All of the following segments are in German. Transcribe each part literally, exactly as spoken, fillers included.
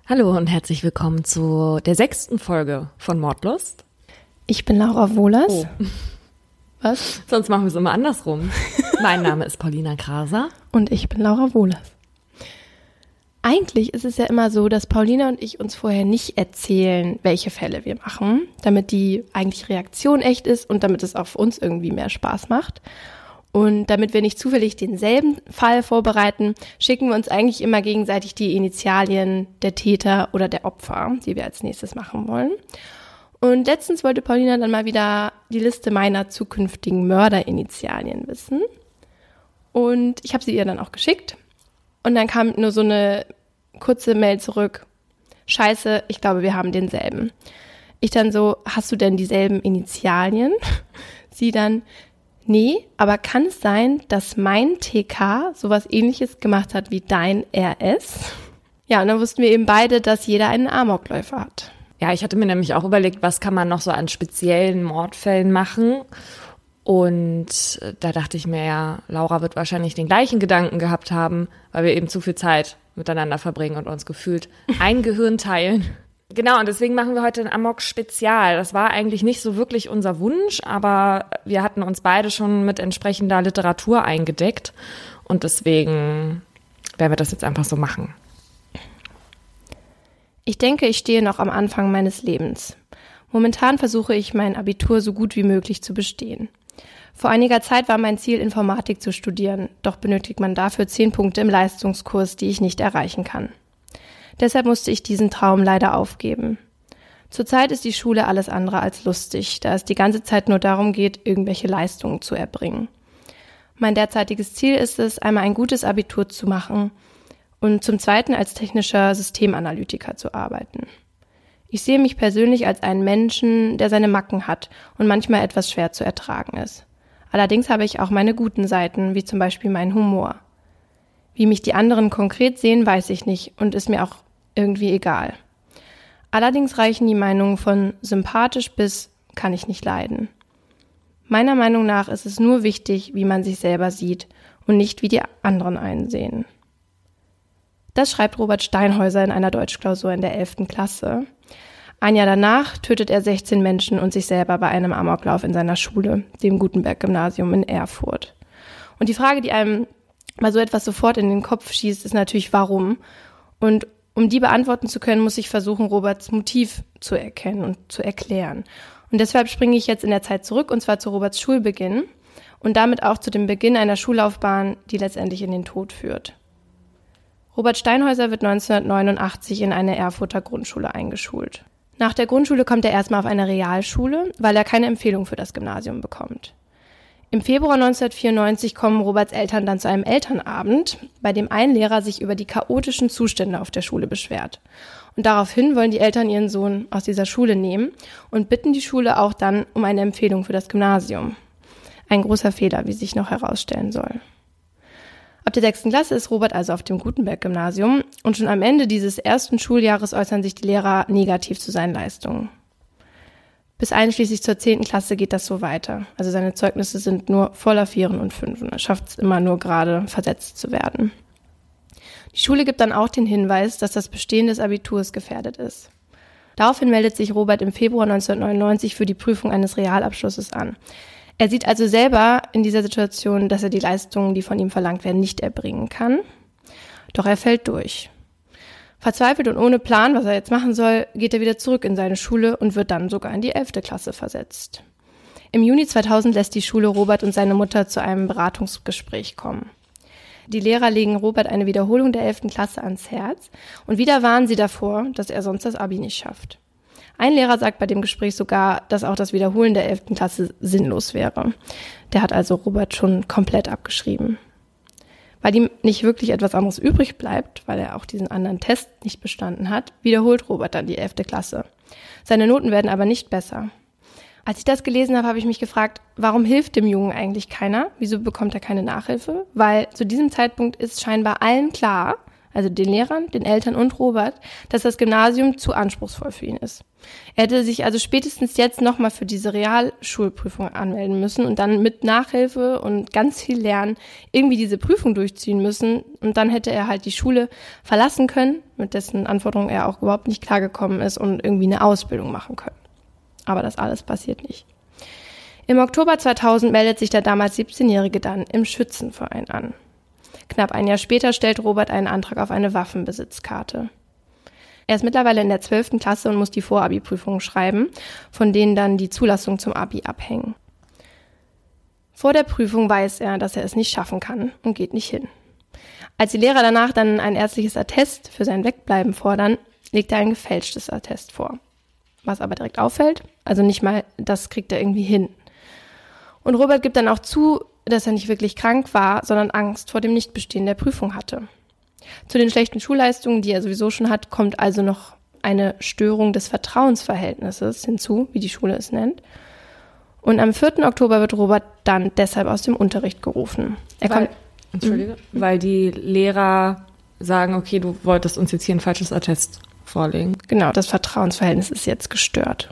Hallo und herzlich willkommen zu der sechsten Folge von Mordlust. Ich bin Laura Wohlers. Oh. Was? Sonst machen wir es immer andersrum. Mein Name ist Paulina Graser. Und ich bin Laura Wohlers. Eigentlich ist es ja immer so, dass Paulina und ich uns vorher nicht erzählen, welche Fälle wir machen, damit die eigentliche Reaktion echt ist und damit es auch für uns irgendwie mehr Spaß macht. Und damit wir nicht zufällig denselben Fall vorbereiten, schicken wir uns eigentlich immer gegenseitig die Initialien der Täter oder der Opfer, die wir als nächstes machen wollen. Und letztens wollte Paulina dann mal wieder die Liste meiner zukünftigen Mörderinitialien wissen. Und ich habe sie ihr dann auch geschickt. Und dann kam nur so eine kurze Mail zurück. Scheiße, ich glaube, wir haben denselben. Ich dann so, hast du denn dieselben Initialien? Sie dann, nee, aber kann es sein, dass mein T K sowas Ähnliches gemacht hat wie dein R S? Ja, und dann wussten wir eben beide, dass jeder einen Amokläufer hat. Ja, ich hatte mir nämlich auch überlegt, was kann man noch so an speziellen Mordfällen machen. Und da dachte ich mir, ja, Laura wird wahrscheinlich den gleichen Gedanken gehabt haben, weil wir eben zu viel Zeit miteinander verbringen und uns gefühlt ein Gehirn teilen. Genau, und deswegen machen wir heute ein Amok-Spezial. Das war eigentlich nicht so wirklich unser Wunsch, aber wir hatten uns beide schon mit entsprechender Literatur eingedeckt. Und deswegen werden wir das jetzt einfach so machen. Ich denke, ich stehe noch am Anfang meines Lebens. Momentan versuche ich, mein Abitur so gut wie möglich zu bestehen. Vor einiger Zeit war mein Ziel, Informatik zu studieren, doch benötigt man dafür zehn Punkte im Leistungskurs, die ich nicht erreichen kann. Deshalb musste ich diesen Traum leider aufgeben. Zurzeit ist die Schule alles andere als lustig, da es die ganze Zeit nur darum geht, irgendwelche Leistungen zu erbringen. Mein derzeitiges Ziel ist es, einmal ein gutes Abitur zu machen und zum Zweiten als technischer Systemanalytiker zu arbeiten. Ich sehe mich persönlich als einen Menschen, der seine Macken hat und manchmal etwas schwer zu ertragen ist. Allerdings habe ich auch meine guten Seiten, wie zum Beispiel meinen Humor. Wie mich die anderen konkret sehen, weiß ich nicht und ist mir auch irgendwie egal. Allerdings reichen die Meinungen von sympathisch bis kann ich nicht leiden. Meiner Meinung nach ist es nur wichtig, wie man sich selber sieht und nicht, wie die anderen einen sehen. Das schreibt Robert Steinhäuser in einer Deutschklausur in der elften Klasse. Ein Jahr danach tötet er sechzehn Menschen und sich selber bei einem Amoklauf in seiner Schule, dem Gutenberg-Gymnasium in Erfurt. Und die Frage, die einem bei so etwas sofort in den Kopf schießt, ist natürlich, warum? Und um die beantworten zu können, muss ich versuchen, Roberts Motiv zu erkennen und zu erklären. Und deshalb springe ich jetzt in der Zeit zurück, und zwar zu Roberts Schulbeginn und damit auch zu dem Beginn einer Schullaufbahn, die letztendlich in den Tod führt. Robert Steinhäuser wird neunzehnhundertneunundachtzig in eine Erfurter Grundschule eingeschult. Nach der Grundschule kommt er erstmal auf eine Realschule, weil er keine Empfehlung für das Gymnasium bekommt. Im Februar neunzehnhundertvierundneunzig kommen Roberts Eltern dann zu einem Elternabend, bei dem ein Lehrer sich über die chaotischen Zustände auf der Schule beschwert. Und daraufhin wollen die Eltern ihren Sohn aus dieser Schule nehmen und bitten die Schule auch dann um eine Empfehlung für das Gymnasium. Ein großer Fehler, wie sich noch herausstellen soll. Ab der sechsten Klasse ist Robert also auf dem Gutenberg-Gymnasium und schon am Ende dieses ersten Schuljahres äußern sich die Lehrer negativ zu seinen Leistungen. Bis einschließlich zur zehnten Klasse geht das so weiter. Also seine Zeugnisse sind nur voller Vieren und Fünfen. Er schafft es immer nur gerade, versetzt zu werden. Die Schule gibt dann auch den Hinweis, dass das Bestehen des Abiturs gefährdet ist. Daraufhin meldet sich Robert im Februar neunzehnhundertneunundneunzig für die Prüfung eines Realabschlusses an. Er sieht also selber in dieser Situation, dass er die Leistungen, die von ihm verlangt werden, nicht erbringen kann. Doch er fällt durch. Verzweifelt und ohne Plan, was er jetzt machen soll, geht er wieder zurück in seine Schule und wird dann sogar in die elfte Klasse versetzt. Im Juni zweitausend lässt die Schule Robert und seine Mutter zu einem Beratungsgespräch kommen. Die Lehrer legen Robert eine Wiederholung der elften Klasse ans Herz und wieder warnen sie davor, dass er sonst das Abi nicht schafft. Ein Lehrer sagt bei dem Gespräch sogar, dass auch das Wiederholen der elften Klasse sinnlos wäre. Der hat also Robert schon komplett abgeschrieben. Weil ihm nicht wirklich etwas anderes übrig bleibt, weil er auch diesen anderen Test nicht bestanden hat, wiederholt Robert dann die elfte Klasse. Seine Noten werden aber nicht besser. Als ich das gelesen habe, habe ich mich gefragt, warum hilft dem Jungen eigentlich keiner? Wieso bekommt er keine Nachhilfe? Weil zu diesem Zeitpunkt ist scheinbar allen klar, also den Lehrern, den Eltern und Robert, dass das Gymnasium zu anspruchsvoll für ihn ist. Er hätte sich also spätestens jetzt nochmal für diese Realschulprüfung anmelden müssen und dann mit Nachhilfe und ganz viel Lernen irgendwie diese Prüfung durchziehen müssen. Und dann hätte er halt die Schule verlassen können, mit dessen Anforderungen er auch überhaupt nicht klargekommen ist, und irgendwie eine Ausbildung machen können. Aber das alles passiert nicht. Im Oktober zweitausend meldet sich der damals siebzehnjährige dann im Schützenverein an. Knapp ein Jahr später stellt Robert einen Antrag auf eine Waffenbesitzkarte. Er ist mittlerweile in der zwölften Klasse und muss die Vorabi-Prüfungen schreiben, von denen dann die Zulassung zum Abi abhängen. Vor der Prüfung weiß er, dass er es nicht schaffen kann und geht nicht hin. Als die Lehrer danach dann ein ärztliches Attest für sein Wegbleiben fordern, legt er ein gefälschtes Attest vor. Was aber direkt auffällt, also nicht mal das kriegt er irgendwie hin. Und Robert gibt dann auch zu, dass er nicht wirklich krank war, sondern Angst vor dem Nichtbestehen der Prüfung hatte. Zu den schlechten Schulleistungen, die er sowieso schon hat, kommt also noch eine Störung des Vertrauensverhältnisses hinzu, wie die Schule es nennt. Und am vierten Oktober wird Robert dann deshalb aus dem Unterricht gerufen. Er weil, kommt, Entschuldige, mhm. weil die Lehrer sagen, okay, du wolltest uns jetzt hier ein falsches Attest vorlegen. Genau, das Vertrauensverhältnis ist jetzt gestört.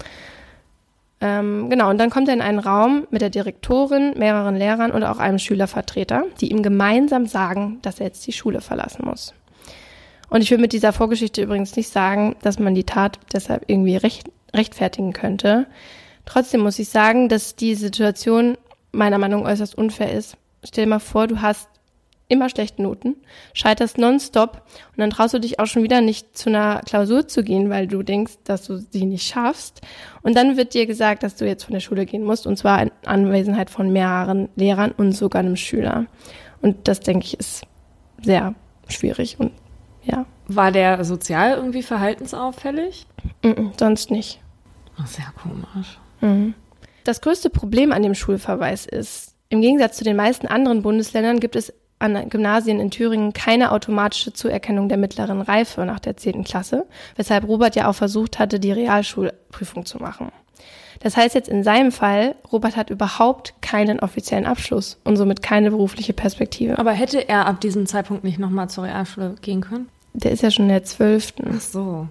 Ähm, genau, und dann kommt er in einen Raum mit der Direktorin, mehreren Lehrern und auch einem Schülervertreter, die ihm gemeinsam sagen, dass er jetzt die Schule verlassen muss. Und ich will mit dieser Vorgeschichte übrigens nicht sagen, dass man die Tat deshalb irgendwie recht, rechtfertigen könnte. Trotzdem muss ich sagen, dass die Situation meiner Meinung nach äußerst unfair ist. Stell dir mal vor, du hast immer schlechte Noten, scheiterst nonstop und dann traust du dich auch schon wieder nicht zu einer Klausur zu gehen, weil du denkst, dass du sie nicht schaffst. Und dann wird dir gesagt, dass du jetzt von der Schule gehen musst, und zwar in Anwesenheit von mehreren Lehrern und sogar einem Schüler. Und das, denke ich, ist sehr schwierig. Und ja. War der sozial irgendwie verhaltensauffällig? Mm-mm, sonst nicht. Ach, sehr komisch. Mhm. Das größte Problem an dem Schulverweis ist, im Gegensatz zu den meisten anderen Bundesländern gibt es an Gymnasien in Thüringen keine automatische Zuerkennung der mittleren Reife nach der zehnten Klasse, weshalb Robert ja auch versucht hatte, die Realschulprüfung zu machen. Das heißt jetzt in seinem Fall, Robert hat überhaupt keinen offiziellen Abschluss und somit keine berufliche Perspektive. Aber hätte er ab diesem Zeitpunkt nicht nochmal zur Realschule gehen können? Der ist ja schon in der zwölften Ach so.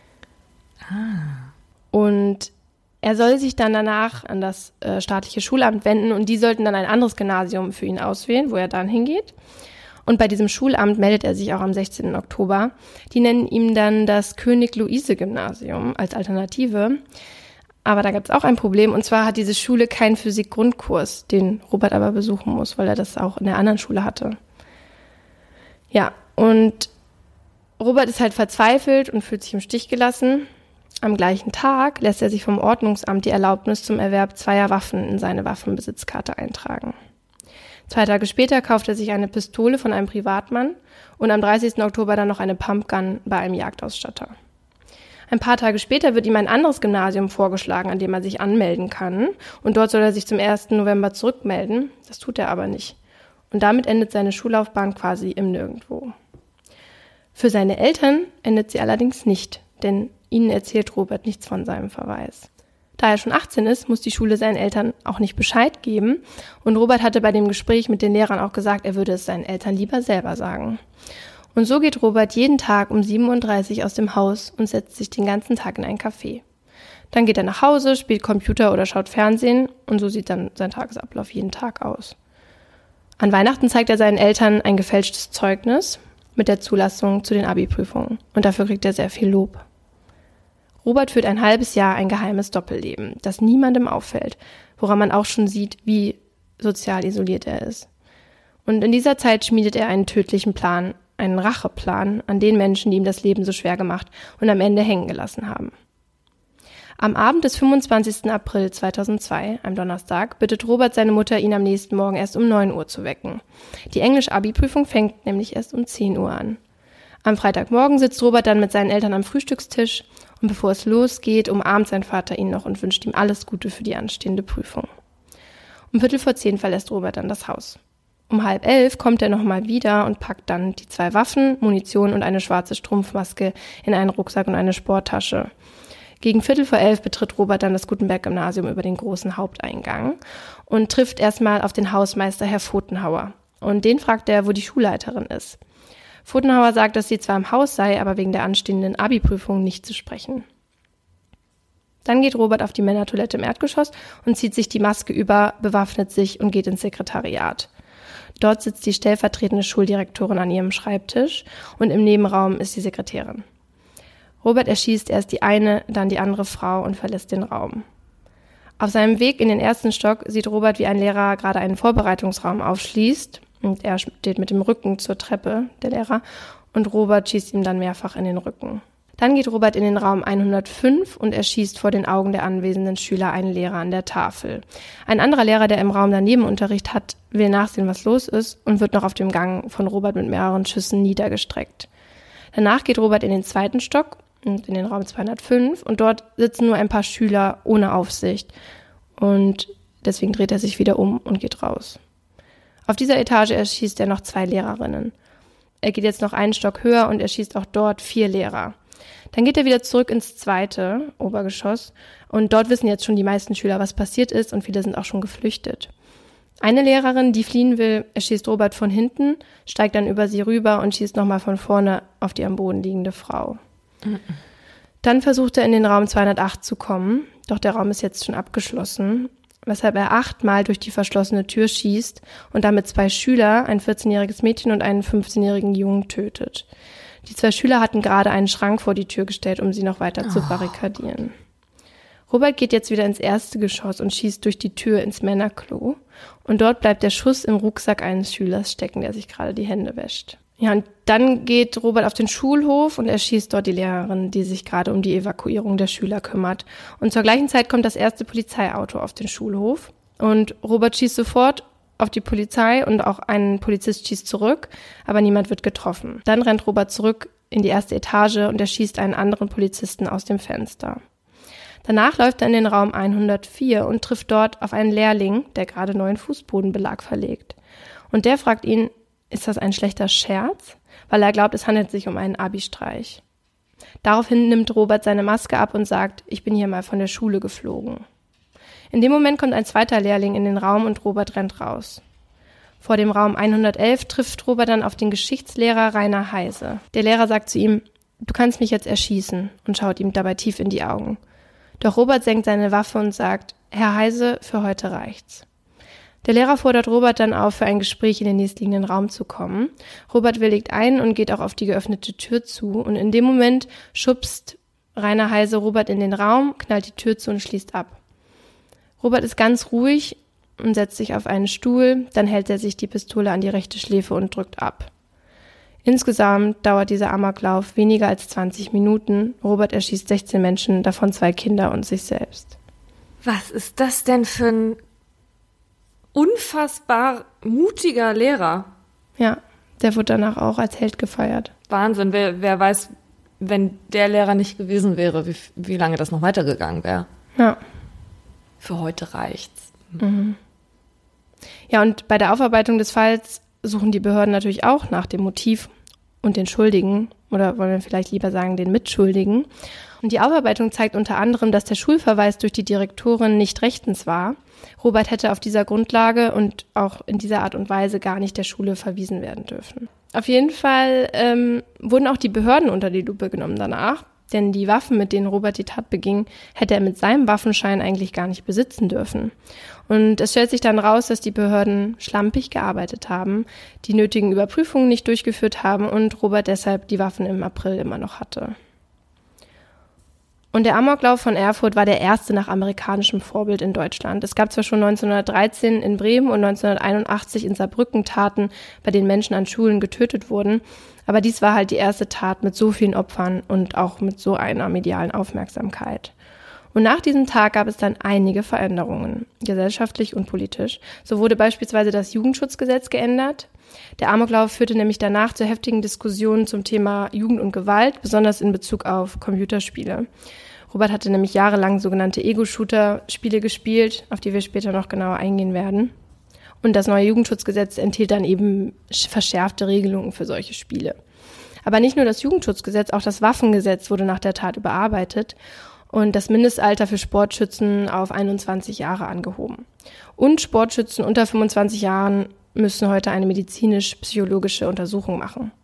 Ah. Und er soll sich dann danach an das äh, staatliche Schulamt wenden und die sollten dann ein anderes Gymnasium für ihn auswählen, wo er dann hingeht. Und bei diesem Schulamt meldet er sich auch am sechzehnten Oktober. Die nennen ihm dann das König-Luise-Gymnasium als Alternative. Aber da gibt es auch ein Problem, und zwar hat diese Schule keinen Physik-Grundkurs, den Robert aber besuchen muss, weil er das auch in der anderen Schule hatte. Ja, und Robert ist halt verzweifelt und fühlt sich im Stich gelassen. Am gleichen Tag lässt er sich vom Ordnungsamt die Erlaubnis zum Erwerb zweier Waffen in seine Waffenbesitzkarte eintragen. Zwei Tage später kauft er sich eine Pistole von einem Privatmann und am dreißigsten Oktober dann noch eine Pumpgun bei einem Jagdausstatter. Ein paar Tage später wird ihm ein anderes Gymnasium vorgeschlagen, an dem er sich anmelden kann, und dort soll er sich zum ersten November zurückmelden. Das tut er aber nicht. Und damit endet seine Schullaufbahn quasi im Nirgendwo. Für seine Eltern endet sie allerdings nicht, denn ihnen erzählt Robert nichts von seinem Verweis. Da er schon achtzehn ist, muss die Schule seinen Eltern auch nicht Bescheid geben. Und Robert hatte bei dem Gespräch mit den Lehrern auch gesagt, er würde es seinen Eltern lieber selber sagen. Und so geht Robert jeden Tag um sieben Uhr dreißig aus dem Haus und setzt sich den ganzen Tag in ein Café. Dann geht er nach Hause, spielt Computer oder schaut Fernsehen, und so sieht dann sein Tagesablauf jeden Tag aus. An Weihnachten zeigt er seinen Eltern ein gefälschtes Zeugnis mit der Zulassung zu den Abi-Prüfungen. Und dafür kriegt er sehr viel Lob. Robert führt ein halbes Jahr ein geheimes Doppelleben, das niemandem auffällt, woran man auch schon sieht, wie sozial isoliert er ist. Und in dieser Zeit schmiedet er einen tödlichen Plan, einen Racheplan an den Menschen, die ihm das Leben so schwer gemacht und am Ende hängen gelassen haben. Am Abend des fünfundzwanzigsten April zweitausendzwei, einem Donnerstag, bittet Robert seine Mutter, ihn am nächsten Morgen erst um neun Uhr zu wecken. Die Englisch-Abi-Prüfung fängt nämlich erst um zehn Uhr an. Am Freitagmorgen sitzt Robert dann mit seinen Eltern am Frühstückstisch, und bevor es losgeht, umarmt sein Vater ihn noch und wünscht ihm alles Gute für die anstehende Prüfung. Um Viertel vor zehn verlässt Robert dann das Haus. Um halb elf kommt er nochmal wieder und packt dann die zwei Waffen, Munition und eine schwarze Strumpfmaske in einen Rucksack und eine Sporttasche. Gegen Viertel vor elf betritt Robert dann das Gutenberg-Gymnasium über den großen Haupteingang und trifft erstmal auf den Hausmeister Herr Pfotenhauer. Und den fragt er, wo die Schulleiterin ist. Pfotenhauer sagt, dass sie zwar im Haus sei, aber wegen der anstehenden Abi-Prüfung nicht zu sprechen. Dann geht Robert auf die Männertoilette im Erdgeschoss und zieht sich die Maske über, bewaffnet sich und geht ins Sekretariat. Dort sitzt die stellvertretende Schuldirektorin an ihrem Schreibtisch und im Nebenraum ist die Sekretärin. Robert erschießt erst die eine, dann die andere Frau und verlässt den Raum. Auf seinem Weg in den ersten Stock sieht Robert, wie ein Lehrer gerade einen Vorbereitungsraum aufschließt und er steht mit dem Rücken zur Treppe, der Lehrer, und Robert schießt ihm dann mehrfach in den Rücken. Dann geht Robert in den Raum hundertfünf und erschießt vor den Augen der anwesenden Schüler einen Lehrer an der Tafel. Ein anderer Lehrer, der im Raum daneben Unterricht hat, will nachsehen, was los ist und wird noch auf dem Gang von Robert mit mehreren Schüssen niedergestreckt. Danach geht Robert in den zweiten Stock und in den Raum zweihundertfünf und dort sitzen nur ein paar Schüler ohne Aufsicht und deswegen dreht er sich wieder um und geht raus. Auf dieser Etage erschießt er noch zwei Lehrerinnen. Er geht jetzt noch einen Stock höher und erschießt auch dort vier Lehrer. Dann geht er wieder zurück ins zweite Obergeschoss und dort wissen jetzt schon die meisten Schüler, was passiert ist und viele sind auch schon geflüchtet. Eine Lehrerin, die fliehen will, erschießt Robert von hinten, steigt dann über sie rüber und schießt nochmal von vorne auf die am Boden liegende Frau. Mhm. Dann versucht er in den Raum zweihundertacht zu kommen, doch der Raum ist jetzt schon abgeschlossen, weshalb er achtmal durch die verschlossene Tür schießt und damit zwei Schüler, ein vierzehnjähriges Mädchen und einen fünfzehnjährigen Jungen tötet. Die zwei Schüler hatten gerade einen Schrank vor die Tür gestellt, um sie noch weiter oh. zu barrikadieren. Robert geht jetzt wieder ins erste Geschoss und schießt durch die Tür ins Männerklo. Und dort bleibt der Schuss im Rucksack eines Schülers stecken, der sich gerade die Hände wäscht. Ja, und dann geht Robert auf den Schulhof und erschießt dort die Lehrerin, die sich gerade um die Evakuierung der Schüler kümmert. Und zur gleichen Zeit kommt das erste Polizeiauto auf den Schulhof. Und Robert schießt sofort auf die Polizei und auch ein Polizist schießt zurück, aber niemand wird getroffen. Dann rennt Robert zurück in die erste Etage und erschießt einen anderen Polizisten aus dem Fenster. Danach läuft er in den Raum hundertvier und trifft dort auf einen Lehrling, der gerade neuen Fußbodenbelag verlegt. Und der fragt ihn, ist das ein schlechter Scherz? Weil er glaubt, es handelt sich um einen Abi-Streich. Daraufhin nimmt Robert seine Maske ab und sagt, ich bin hier mal von der Schule geflogen. In dem Moment kommt ein zweiter Lehrling in den Raum und Robert rennt raus. Vor dem Raum hundertelf trifft Robert dann auf den Geschichtslehrer Rainer Heise. Der Lehrer sagt zu ihm, du kannst mich jetzt erschießen und schaut ihm dabei tief in die Augen. Doch Robert senkt seine Waffe und sagt, Herr Heise, für heute reicht's. Der Lehrer fordert Robert dann auf, für ein Gespräch in den nächstliegenden Raum zu kommen. Robert willigt ein und geht auch auf die geöffnete Tür zu und in dem Moment schubst Rainer Heise Robert in den Raum, knallt die Tür zu und schließt ab. Robert ist ganz ruhig und setzt sich auf einen Stuhl, dann hält er sich die Pistole an die rechte Schläfe und drückt ab. Insgesamt dauert dieser Amoklauf weniger als zwanzig Minuten. Robert erschießt sechzehn Menschen, davon zwei Kinder und sich selbst. Was ist das denn für ein unfassbar mutiger Lehrer? Ja, der wurde danach auch als Held gefeiert. Wahnsinn, wer, wer weiß, wenn der Lehrer nicht gewesen wäre, wie, wie lange das noch weitergegangen wäre. Ja. Für heute reicht's. Mhm. Ja, und bei der Aufarbeitung des Falls suchen die Behörden natürlich auch nach dem Motiv und den Schuldigen, oder wollen wir vielleicht lieber sagen, den Mitschuldigen. Und die Aufarbeitung zeigt unter anderem, dass der Schulverweis durch die Direktorin nicht rechtens war. Robert hätte auf dieser Grundlage und auch in dieser Art und Weise gar nicht der Schule verwiesen werden dürfen. Auf jeden Fall ähm, wurden auch die Behörden unter die Lupe genommen danach. Denn die Waffen, mit denen Robert die Tat beging, hätte er mit seinem Waffenschein eigentlich gar nicht besitzen dürfen. Und es stellt sich dann raus, dass die Behörden schlampig gearbeitet haben, die nötigen Überprüfungen nicht durchgeführt haben und Robert deshalb die Waffen im April immer noch hatte. Und der Amoklauf von Erfurt war der erste nach amerikanischem Vorbild in Deutschland. Es gab zwar schon neunzehnhundertdreizehn in Bremen und neunzehnhunderteinundachtzig in Saarbrücken Taten, bei denen Menschen an Schulen getötet wurden, aber dies war halt die erste Tat mit so vielen Opfern und auch mit so einer medialen Aufmerksamkeit. Und nach diesem Tag gab es dann einige Veränderungen, gesellschaftlich und politisch. So wurde beispielsweise das Jugendschutzgesetz geändert. Der Amoklauf führte nämlich danach zu heftigen Diskussionen zum Thema Jugend und Gewalt, besonders in Bezug auf Computerspiele. Robert hatte nämlich jahrelang sogenannte Ego-Shooter-Spiele gespielt, auf die wir später noch genauer eingehen werden. Und das neue Jugendschutzgesetz enthielt dann eben verschärfte Regelungen für solche Spiele. Aber nicht nur das Jugendschutzgesetz, auch das Waffengesetz wurde nach der Tat überarbeitet und das Mindestalter für Sportschützen auf einundzwanzig Jahre angehoben. Und Sportschützen unter fünfundzwanzig Jahren müssen heute eine medizinisch-psychologische Untersuchung machen.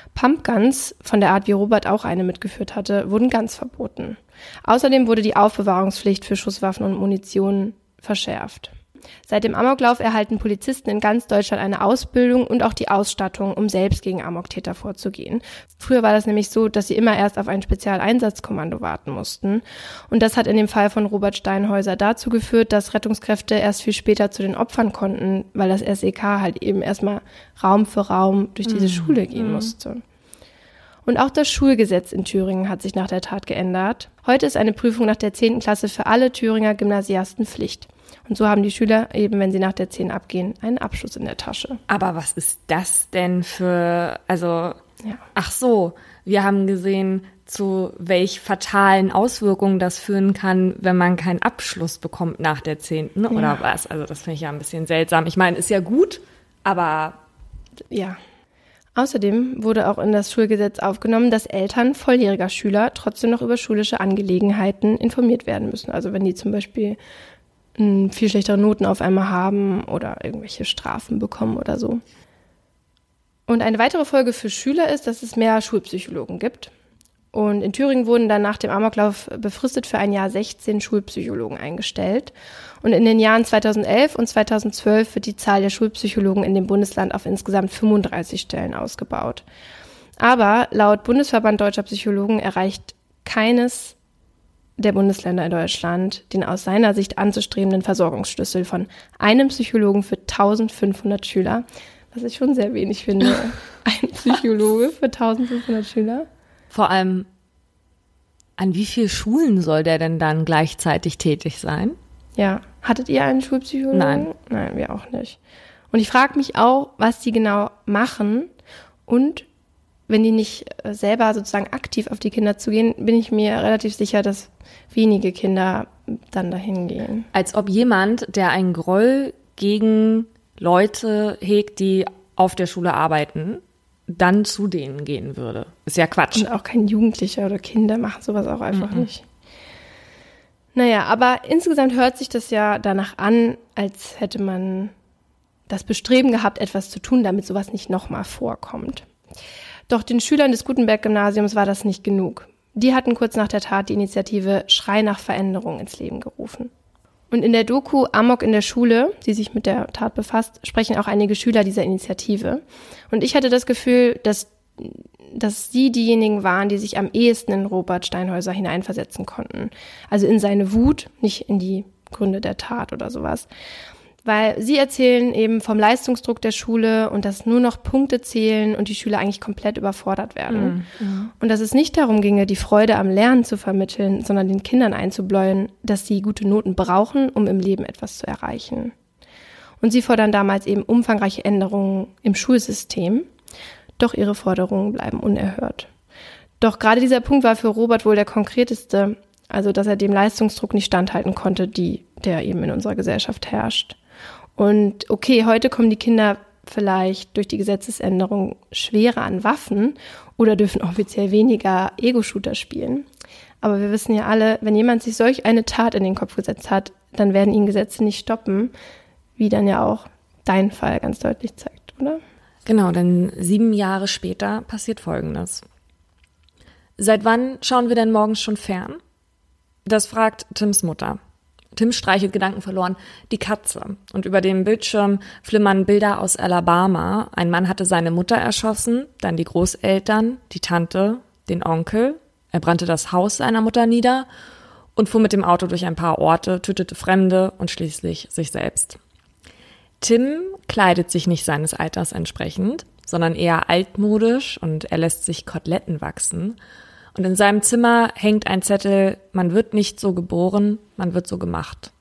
Pumpguns, von der Art wie Robert auch eine mitgeführt hatte, wurden ganz verboten. Außerdem wurde die Aufbewahrungspflicht für Schusswaffen und Munition verschärft. Seit dem Amoklauf erhalten Polizisten in ganz Deutschland eine Ausbildung und auch die Ausstattung, um selbst gegen Amoktäter vorzugehen. Früher war das nämlich so, dass sie immer erst auf ein Spezialeinsatzkommando warten mussten. Und das hat in dem Fall von Robert Steinhäuser dazu geführt, dass Rettungskräfte erst viel später zu den Opfern konnten, weil das S E K halt eben erstmal Raum für Raum durch diese mhm. Schule gehen musste. Und auch das Schulgesetz in Thüringen hat sich nach der Tat geändert. Heute ist eine Prüfung nach der zehnten Klasse für alle Thüringer Gymnasiasten Pflicht. Und so haben die Schüler eben, wenn sie nach der zehn abgehen, einen Abschluss in der Tasche. Aber was ist das denn für, also, ja. ach so, wir haben gesehen, zu welch fatalen Auswirkungen das führen kann, wenn man keinen Abschluss bekommt nach der zehnten oder ja. was? Also das finde ich ja ein bisschen seltsam. Ich meine, ist ja gut, aber... Ja. Außerdem wurde auch in das Schulgesetz aufgenommen, dass Eltern volljähriger Schüler trotzdem noch über schulische Angelegenheiten informiert werden müssen. Also wenn die zum Beispiel viel schlechtere Noten auf einmal haben oder irgendwelche Strafen bekommen oder so. Und eine weitere Folge für Schüler ist, dass es mehr Schulpsychologen gibt. Und in Thüringen wurden dann nach dem Amoklauf befristet für ein Jahr sechzehn Schulpsychologen eingestellt. Und in den Jahren zweitausendelf und zweitausendzwölf wird die Zahl der Schulpsychologen in dem Bundesland auf insgesamt fünfunddreißig Stellen ausgebaut. Aber laut Bundesverband Deutscher Psychologen erreicht keines der Bundesländer in Deutschland den aus seiner Sicht anzustrebenden Versorgungsschlüssel von einem Psychologen für eintausendfünfhundert Schüler, was ich schon sehr wenig finde. Ein Psychologe für eintausendfünfhundert Schüler. Vor allem, an wie vielen Schulen soll der denn dann gleichzeitig tätig sein? Ja, hattet ihr einen Schulpsychologen? Nein. Nein, wir auch nicht. Und ich frage mich auch, was die genau machen und wenn die nicht selber sozusagen aktiv auf die Kinder zugehen, bin ich mir relativ sicher, dass wenige Kinder dann dahin gehen. Als ob jemand, der einen Groll gegen Leute hegt, die auf der Schule arbeiten, dann zu denen gehen würde. Ist ja Quatsch. Und auch kein Jugendlicher oder Kinder machen sowas auch einfach mhm. nicht. Naja, aber insgesamt hört sich das ja danach an, als hätte man das Bestreben gehabt, etwas zu tun, damit sowas nicht nochmal vorkommt. Doch den Schülern des Gutenberg-Gymnasiums war das nicht genug. Die hatten kurz nach der Tat die Initiative Schrei nach Veränderung ins Leben gerufen. Und in der Doku Amok in der Schule, die sich mit der Tat befasst, sprechen auch einige Schüler dieser Initiative. Und ich hatte das Gefühl, dass, dass sie diejenigen waren, die sich am ehesten in Robert Steinhäuser hineinversetzen konnten. Also in seine Wut, nicht in die Gründe der Tat oder sowas. Weil sie erzählen eben vom Leistungsdruck der Schule und dass nur noch Punkte zählen und die Schüler eigentlich komplett überfordert werden. Mhm. Und dass es nicht darum ginge, die Freude am Lernen zu vermitteln, sondern den Kindern einzubläuen, dass sie gute Noten brauchen, um im Leben etwas zu erreichen. Und sie fordern damals eben umfangreiche Änderungen im Schulsystem, doch ihre Forderungen bleiben unerhört. Doch gerade dieser Punkt war für Robert wohl der konkreteste, also dass er dem Leistungsdruck nicht standhalten konnte, die, der eben in unserer Gesellschaft herrscht. Und okay, heute kommen die Kinder vielleicht durch die Gesetzesänderung schwerer an Waffen oder dürfen offiziell weniger Ego-Shooter spielen. Aber wir wissen ja alle, wenn jemand sich solch eine Tat in den Kopf gesetzt hat, dann werden ihn Gesetze nicht stoppen, wie dann ja auch dein Fall ganz deutlich zeigt, oder? Genau, denn sieben Jahre später passiert Folgendes. Seit wann schauen wir denn morgens schon fern? Das fragt Tims Mutter. Tim streichelt gedankenverloren die Katze. Und über dem Bildschirm flimmern Bilder aus Alabama. Ein Mann hatte seine Mutter erschossen, dann die Großeltern, die Tante, den Onkel. Er brannte das Haus seiner Mutter nieder und fuhr mit dem Auto durch ein paar Orte, tötete Fremde und schließlich sich selbst. Tim kleidet sich nicht seines Alters entsprechend, sondern eher altmodisch und er lässt sich Koteletten wachsen. Und in seinem Zimmer hängt ein Zettel, man wird nicht so geboren, man wird so gemacht.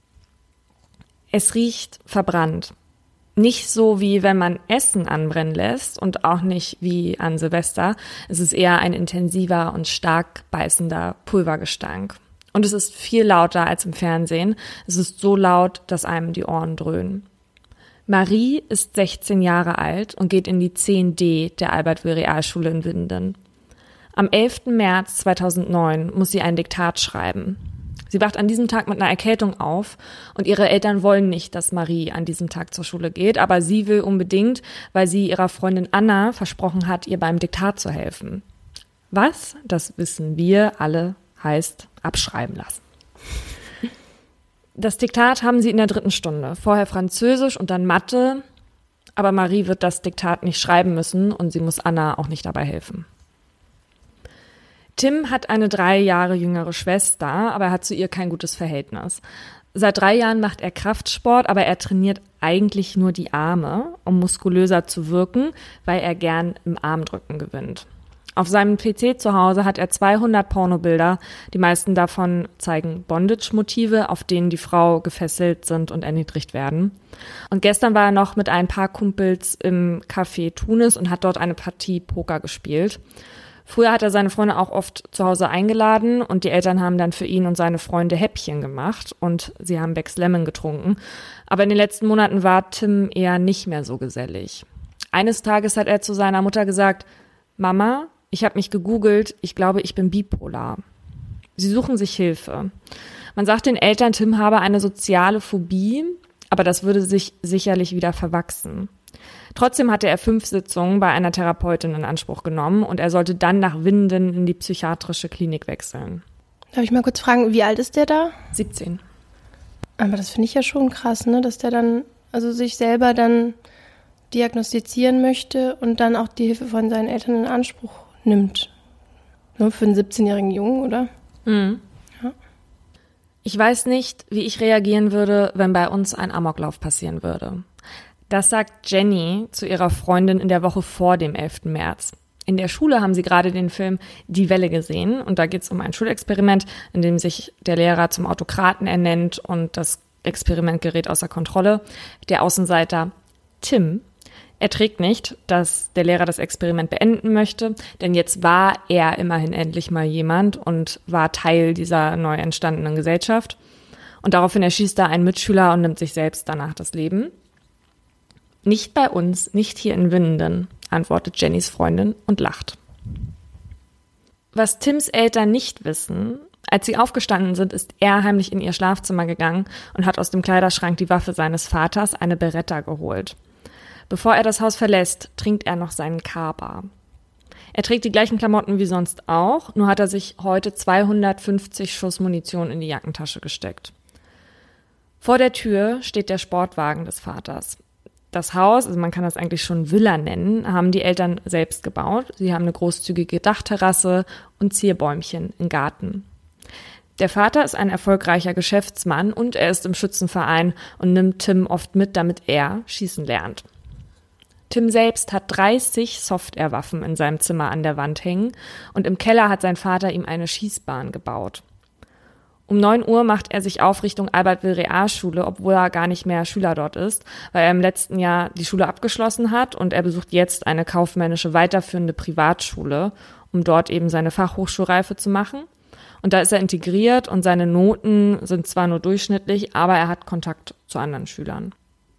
Es riecht verbrannt. Nicht so, wie wenn man Essen anbrennen lässt und auch nicht wie an Silvester. Es ist eher ein intensiver und stark beißender Pulvergestank. Und es ist viel lauter als im Fernsehen. Es ist so laut, dass einem die Ohren dröhnen. Marie ist sechzehn Jahre alt und geht in die zehn D der Albert-Will-Realschule in Winden. Am elften März zweitausendneun muss sie ein Diktat schreiben. Sie wacht an diesem Tag mit einer Erkältung auf und ihre Eltern wollen nicht, dass Marie an diesem Tag zur Schule geht, aber sie will unbedingt, weil sie ihrer Freundin Anna versprochen hat, ihr beim Diktat zu helfen. Was, das wissen wir alle, heißt abschreiben lassen. Das Diktat haben sie in der dritten Stunde, vorher Französisch und dann Mathe, aber Marie wird das Diktat nicht schreiben müssen und sie muss Anna auch nicht dabei helfen. Tim hat eine drei Jahre jüngere Schwester, aber er hat zu ihr kein gutes Verhältnis. Seit drei Jahren macht er Kraftsport, aber er trainiert eigentlich nur die Arme, um muskulöser zu wirken, weil er gern im Armdrücken gewinnt. Auf seinem P C zu Hause hat er zweihundert Pornobilder, die meisten davon zeigen Bondage-Motive, auf denen die Frau gefesselt sind und erniedrigt werden. Und gestern war er noch mit ein paar Kumpels im Café Tunis und hat dort eine Partie Poker gespielt. Früher hat er seine Freunde auch oft zu Hause eingeladen und die Eltern haben dann für ihn und seine Freunde Häppchen gemacht und sie haben Becks Lemon getrunken. Aber in den letzten Monaten war Tim eher nicht mehr so gesellig. Eines Tages hat er zu seiner Mutter gesagt, Mama, ich habe mich gegoogelt, ich glaube, ich bin bipolar. Sie suchen sich Hilfe. Man sagt den Eltern, Tim habe eine soziale Phobie, aber das würde sich sicherlich wieder verwachsen. Trotzdem hatte er fünf Sitzungen bei einer Therapeutin in Anspruch genommen und er sollte dann nach Winden in die psychiatrische Klinik wechseln. Darf ich mal kurz fragen, wie alt ist der da? siebzehn. Aber das finde ich ja schon krass, ne, dass der dann, also sich selber dann diagnostizieren möchte und dann auch die Hilfe von seinen Eltern in Anspruch nimmt. Nur für einen siebzehnjährigen Jungen, oder? Mhm. Ja. Ich weiß nicht, wie ich reagieren würde, wenn bei uns ein Amoklauf passieren würde. Das sagt Jenny zu ihrer Freundin in der Woche vor dem elften März. In der Schule haben sie gerade den Film Die Welle gesehen und da geht es um ein Schulexperiment, in dem sich der Lehrer zum Autokraten ernennt und das Experiment gerät außer Kontrolle. Der Außenseiter Tim erträgt nicht, dass der Lehrer das Experiment beenden möchte, denn jetzt war er immerhin endlich mal jemand und war Teil dieser neu entstandenen Gesellschaft. Und daraufhin erschießt er einen Mitschüler und nimmt sich selbst danach das Leben. Nicht bei uns, nicht hier in Winden, antwortet Jennys Freundin und lacht. Was Tims Eltern nicht wissen, als sie aufgestanden sind, ist er heimlich in ihr Schlafzimmer gegangen und hat aus dem Kleiderschrank die Waffe seines Vaters, eine Beretta, geholt. Bevor er das Haus verlässt, trinkt er noch seinen Kaba. Er trägt die gleichen Klamotten wie sonst auch, nur hat er sich heute zweihundertfünfzig Schuss Munition in die Jackentasche gesteckt. Vor der Tür steht der Sportwagen des Vaters. Das Haus, also man kann das eigentlich schon Villa nennen, haben die Eltern selbst gebaut. Sie haben eine großzügige Dachterrasse und Zierbäumchen im Garten. Der Vater ist ein erfolgreicher Geschäftsmann und er ist im Schützenverein und nimmt Tim oft mit, damit er schießen lernt. Tim selbst hat dreißig Softwarewaffen in seinem Zimmer an der Wand hängen und im Keller hat sein Vater ihm eine Schießbahn gebaut. Um neun Uhr macht er sich auf Richtung Albert-Will-Realschule, obwohl er gar nicht mehr Schüler dort ist, weil er im letzten Jahr die Schule abgeschlossen hat und er besucht jetzt eine kaufmännische weiterführende Privatschule, um dort eben seine Fachhochschulreife zu machen. Und da ist er integriert und seine Noten sind zwar nur durchschnittlich, aber er hat Kontakt zu anderen Schülern.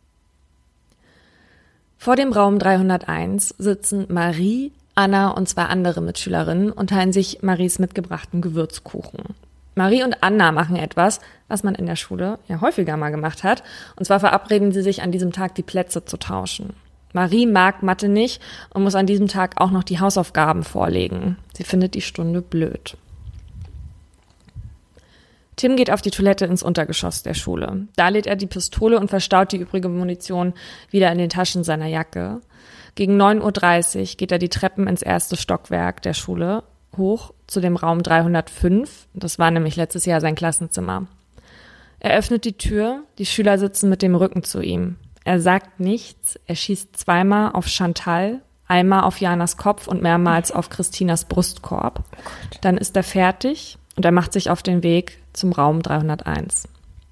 Vor dem Raum dreihunderteins sitzen Marie, Anna und zwei andere Mitschülerinnen und teilen sich Maries mitgebrachten Gewürzkuchen. Marie und Anna machen etwas, was man in der Schule ja häufiger mal gemacht hat. Und zwar verabreden sie sich an diesem Tag, die Plätze zu tauschen. Marie mag Mathe nicht und muss an diesem Tag auch noch die Hausaufgaben vorlegen. Sie findet die Stunde blöd. Tim geht auf die Toilette ins Untergeschoss der Schule. Da lädt er die Pistole und verstaut die übrige Munition wieder in den Taschen seiner Jacke. Gegen neun Uhr dreißig geht er die Treppen ins erste Stockwerk der Schule hoch zu dem Raum dreihundertfünf. Das war nämlich letztes Jahr sein Klassenzimmer. Er öffnet die Tür, die Schüler sitzen mit dem Rücken zu ihm. Er sagt nichts, er schießt zweimal auf Chantal, einmal auf Janas Kopf und mehrmals auf Christinas Brustkorb. Dann ist er fertig und er macht sich auf den Weg zum Raum dreihunderteins.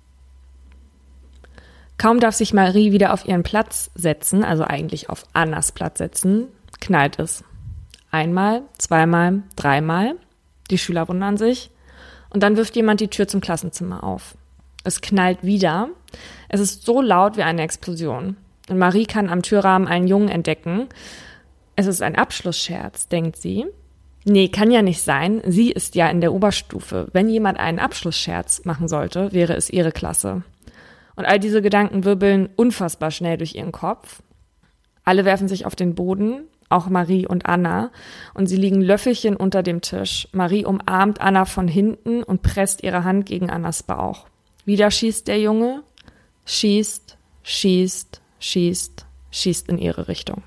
Kaum darf sich Marie wieder auf ihren Platz setzen, also eigentlich auf Annas Platz setzen, knallt es. Einmal, zweimal, dreimal. Die Schüler wundern sich. Und dann wirft jemand die Tür zum Klassenzimmer auf. Es knallt wieder. Es ist so laut wie eine Explosion. Und Marie kann am Türrahmen einen Jungen entdecken. Es ist ein Abschlussscherz, denkt sie. Nee, kann ja nicht sein. Sie ist ja in der Oberstufe. Wenn jemand einen Abschlussscherz machen sollte, wäre es ihre Klasse. Und all diese Gedanken wirbeln unfassbar schnell durch ihren Kopf. Alle werfen sich auf den Boden, auch Marie und Anna. Und sie liegen Löffelchen unter dem Tisch. Marie umarmt Anna von hinten und presst ihre Hand gegen Annas Bauch. Wieder schießt der Junge, schießt, schießt, schießt, schießt in ihre Richtung.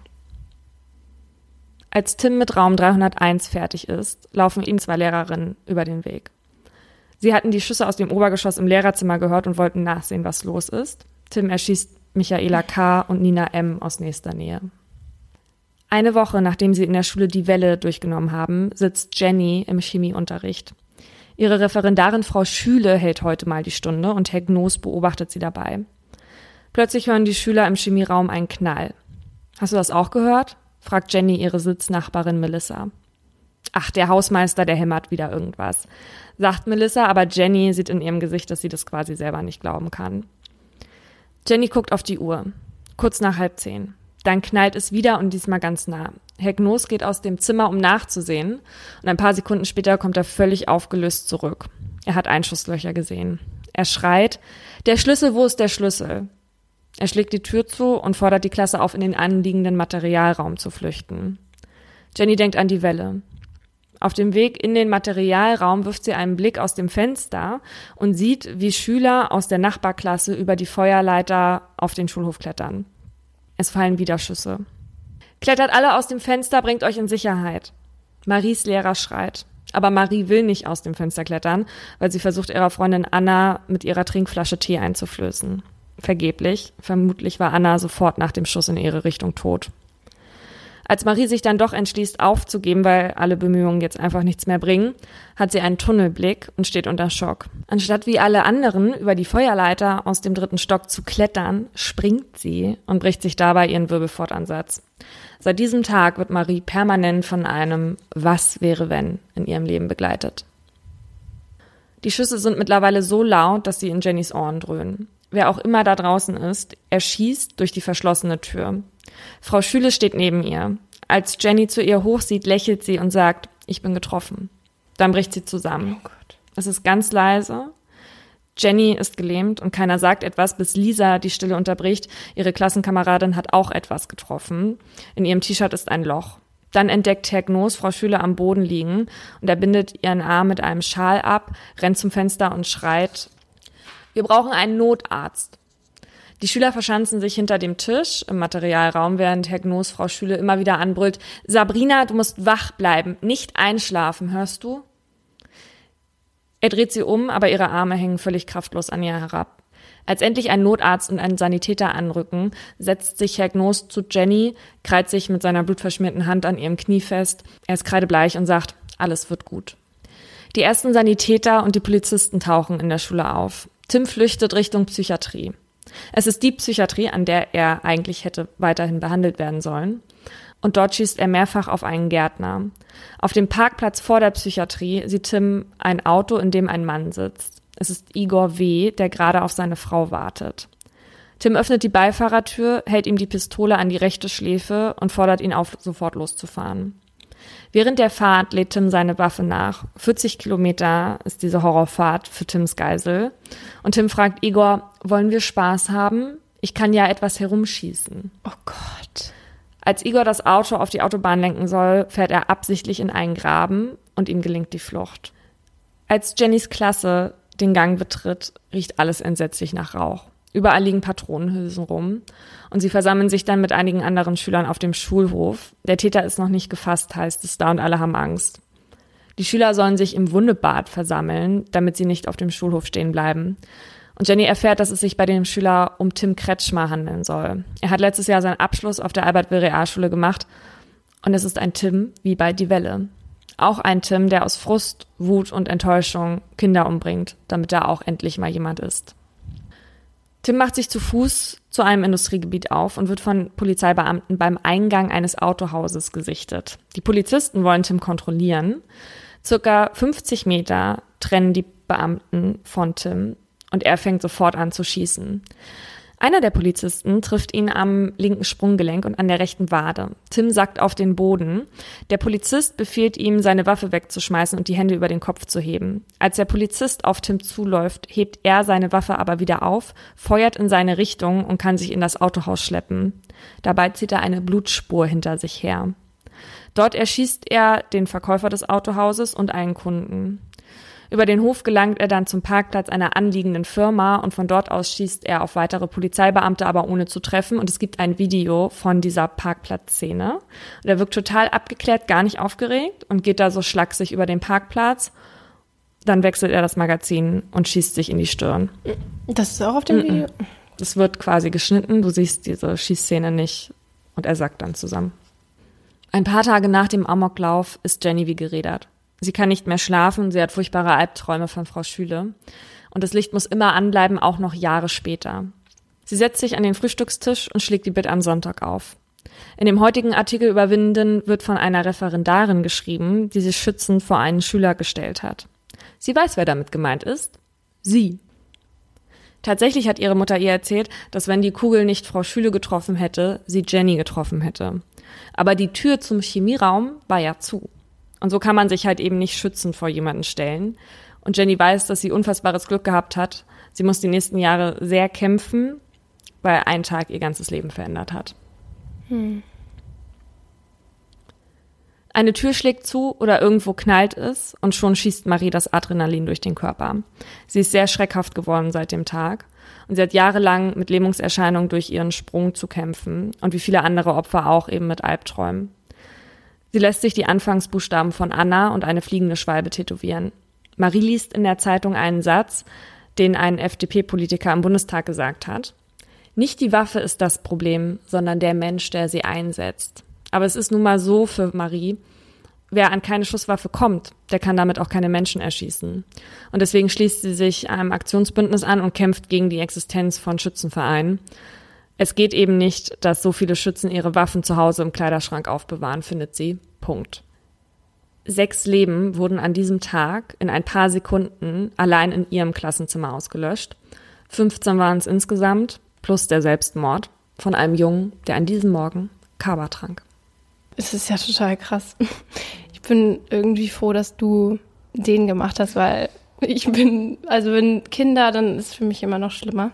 Als Tim mit Raum dreihunderteins fertig ist, laufen ihm zwei Lehrerinnen über den Weg. Sie hatten die Schüsse aus dem Obergeschoss im Lehrerzimmer gehört und wollten nachsehen, was los ist. Tim erschießt Michaela K. und Nina M. aus nächster Nähe. Eine Woche, nachdem sie in der Schule die Welle durchgenommen haben, sitzt Jenny im Chemieunterricht. Ihre Referendarin Frau Schüle hält heute mal die Stunde und Herr Gnos beobachtet sie dabei. Plötzlich hören die Schüler im Chemieraum einen Knall. Hast du das auch gehört? Fragt Jenny ihre Sitznachbarin Melissa. Ach, der Hausmeister, der hämmert wieder irgendwas, sagt Melissa, aber Jenny sieht in ihrem Gesicht, dass sie das quasi selber nicht glauben kann. Jenny guckt auf die Uhr. Kurz nach halb zehn. Dann knallt es wieder und diesmal ganz nah. Herr Gnos geht aus dem Zimmer, um nachzusehen, und ein paar Sekunden später kommt er völlig aufgelöst zurück. Er hat Einschusslöcher gesehen. Er schreit, der Schlüssel, wo ist der Schlüssel? Er schlägt die Tür zu und fordert die Klasse auf, in den anliegenden Materialraum zu flüchten. Jenny denkt an die Welle. Auf dem Weg in den Materialraum wirft sie einen Blick aus dem Fenster und sieht, wie Schüler aus der Nachbarklasse über die Feuerleiter auf den Schulhof klettern. Es fallen wieder Schüsse. Klettert alle aus dem Fenster, bringt euch in Sicherheit. Maries Lehrer schreit. Aber Marie will nicht aus dem Fenster klettern, weil sie versucht, ihrer Freundin Anna mit ihrer Trinkflasche Tee einzuflößen. Vergeblich. Vermutlich war Anna sofort nach dem Schuss in ihre Richtung tot. Als Marie sich dann doch entschließt aufzugeben, weil alle Bemühungen jetzt einfach nichts mehr bringen, hat sie einen Tunnelblick und steht unter Schock. Anstatt wie alle anderen über die Feuerleiter aus dem dritten Stock zu klettern, springt sie und bricht sich dabei ihren Wirbelfortansatz. Seit diesem Tag wird Marie permanent von einem Was wäre wenn in ihrem Leben begleitet. Die Schüsse sind mittlerweile so laut, dass sie in Jennys Ohren dröhnen. Wer auch immer da draußen ist, er schießt durch die verschlossene Tür. Frau Schüle steht neben ihr. Als Jenny zu ihr hochsieht, lächelt sie und sagt, ich bin getroffen. Dann bricht sie zusammen. Oh Gott. Es ist ganz leise. Jenny ist gelähmt und keiner sagt etwas, bis Lisa die Stille unterbricht. Ihre Klassenkameradin hat auch etwas getroffen. In ihrem T-Shirt ist ein Loch. Dann entdeckt Herr Gnos Frau Schüle am Boden liegen und er bindet ihren Arm mit einem Schal ab, rennt zum Fenster und schreit, wir brauchen einen Notarzt. Die Schüler verschanzen sich hinter dem Tisch im Materialraum, während Herr Gnos Frau Schüle immer wieder anbrüllt, Sabrina, du musst wach bleiben, nicht einschlafen, hörst du? Er dreht sie um, aber ihre Arme hängen völlig kraftlos an ihr herab. Als endlich ein Notarzt und ein Sanitäter anrücken, setzt sich Herr Gnos zu Jenny, krallt sich mit seiner blutverschmierten Hand an ihrem Knie fest. Er ist kreidebleich und sagt, alles wird gut. Die ersten Sanitäter und die Polizisten tauchen in der Schule auf. Tim flüchtet Richtung Psychiatrie. Es ist die Psychiatrie, an der er eigentlich hätte weiterhin behandelt werden sollen. Und dort schießt er mehrfach auf einen Gärtner. Auf dem Parkplatz vor der Psychiatrie sieht Tim ein Auto, in dem ein Mann sitzt. Es ist Igor W., der gerade auf seine Frau wartet. Tim öffnet die Beifahrertür, hält ihm die Pistole an die rechte Schläfe und fordert ihn auf, sofort loszufahren. Während der Fahrt lädt Tim seine Waffe nach. vierzig Kilometer ist diese Horrorfahrt für Tims Geisel. Und Tim fragt Igor, wollen wir Spaß haben? Ich kann ja etwas herumschießen. Oh Gott. Als Igor das Auto auf die Autobahn lenken soll, fährt er absichtlich in einen Graben und ihm gelingt die Flucht. Als Jennys Klasse den Gang betritt, riecht alles entsetzlich nach Rauch. Überall liegen Patronenhülsen rum und sie versammeln sich dann mit einigen anderen Schülern auf dem Schulhof. Der Täter ist noch nicht gefasst, heißt es da, und alle haben Angst. Die Schüler sollen sich im Wundebad versammeln, damit sie nicht auf dem Schulhof stehen bleiben. Und Jenny erfährt, dass es sich bei dem Schüler um Tim Kretschmer handeln soll. Er hat letztes Jahr seinen Abschluss auf der Albert-Will-Realschule gemacht und es ist ein Tim wie bei Die Welle. Auch ein Tim, der aus Frust, Wut und Enttäuschung Kinder umbringt, damit da auch endlich mal jemand ist. Tim macht sich zu Fuß zu einem Industriegebiet auf und wird von Polizeibeamten beim Eingang eines Autohauses gesichtet. Die Polizisten wollen Tim kontrollieren. Circa fünfzig Meter trennen die Beamten von Tim und er fängt sofort an zu schießen. Einer der Polizisten trifft ihn am linken Sprunggelenk und an der rechten Wade. Tim sackt auf den Boden. Der Polizist befiehlt ihm, seine Waffe wegzuschmeißen und die Hände über den Kopf zu heben. Als der Polizist auf Tim zuläuft, hebt er seine Waffe aber wieder auf, feuert in seine Richtung und kann sich in das Autohaus schleppen. Dabei zieht er eine Blutspur hinter sich her. Dort erschießt er den Verkäufer des Autohauses und einen Kunden. Über den Hof gelangt er dann zum Parkplatz einer anliegenden Firma und von dort aus schießt er auf weitere Polizeibeamte, aber ohne zu treffen. Und es gibt ein Video von dieser Parkplatzszene. Und er wirkt total abgeklärt, gar nicht aufgeregt und geht da so schlaksig über den Parkplatz. Dann wechselt er das Magazin und schießt sich in die Stirn. Das ist auch auf dem Mm-mm. Video? Es wird quasi geschnitten, du siehst diese Schießszene nicht und er sackt dann zusammen. Ein paar Tage nach dem Amoklauf ist Jenny wie gerädert. Sie kann nicht mehr schlafen, sie hat furchtbare Albträume von Frau Schüle. Und das Licht muss immer anbleiben, auch noch Jahre später. Sie setzt sich an den Frühstückstisch und schlägt die Bit am Sonntag auf. In dem heutigen Artikel über Winden wird von einer Referendarin geschrieben, die sich schützend vor einen Schüler gestellt hat. Sie weiß, wer damit gemeint ist. Sie. Tatsächlich hat ihre Mutter ihr erzählt, dass wenn die Kugel nicht Frau Schüle getroffen hätte, sie Jenny getroffen hätte. Aber die Tür zum Chemieraum war ja zu. Und so kann man sich halt eben nicht schützend vor jemanden stellen. Und Jenny weiß, dass sie unfassbares Glück gehabt hat. Sie muss die nächsten Jahre sehr kämpfen, weil ein Tag ihr ganzes Leben verändert hat. Hm. Eine Tür schlägt zu oder irgendwo knallt es und schon schießt Marie das Adrenalin durch den Körper. Sie ist sehr schreckhaft geworden seit dem Tag. Und sie hat jahrelang mit Lähmungserscheinungen durch ihren Sprung zu kämpfen. Und wie viele andere Opfer auch eben mit Albträumen. Sie lässt sich die Anfangsbuchstaben von Anna und eine fliegende Schwalbe tätowieren. Marie liest in der Zeitung einen Satz, den ein F D P-Politiker im Bundestag gesagt hat. Nicht die Waffe ist das Problem, sondern der Mensch, der sie einsetzt. Aber es ist nun mal so für Marie, wer an keine Schusswaffe kommt, der kann damit auch keine Menschen erschießen. Und deswegen schließt sie sich einem Aktionsbündnis an und kämpft gegen die Existenz von Schützenvereinen. Es geht eben nicht, dass so viele Schützen ihre Waffen zu Hause im Kleiderschrank aufbewahren, findet sie. Punkt. Sechs Leben wurden an diesem Tag in ein paar Sekunden allein in ihrem Klassenzimmer ausgelöscht. fünfzehn waren es insgesamt, plus der Selbstmord von einem Jungen, der an diesem Morgen Kaba trank. Es ist ja total krass. Ich bin irgendwie froh, dass du den gemacht hast, weil ich bin, also wenn Kinder, dann ist es für mich immer noch schlimmer.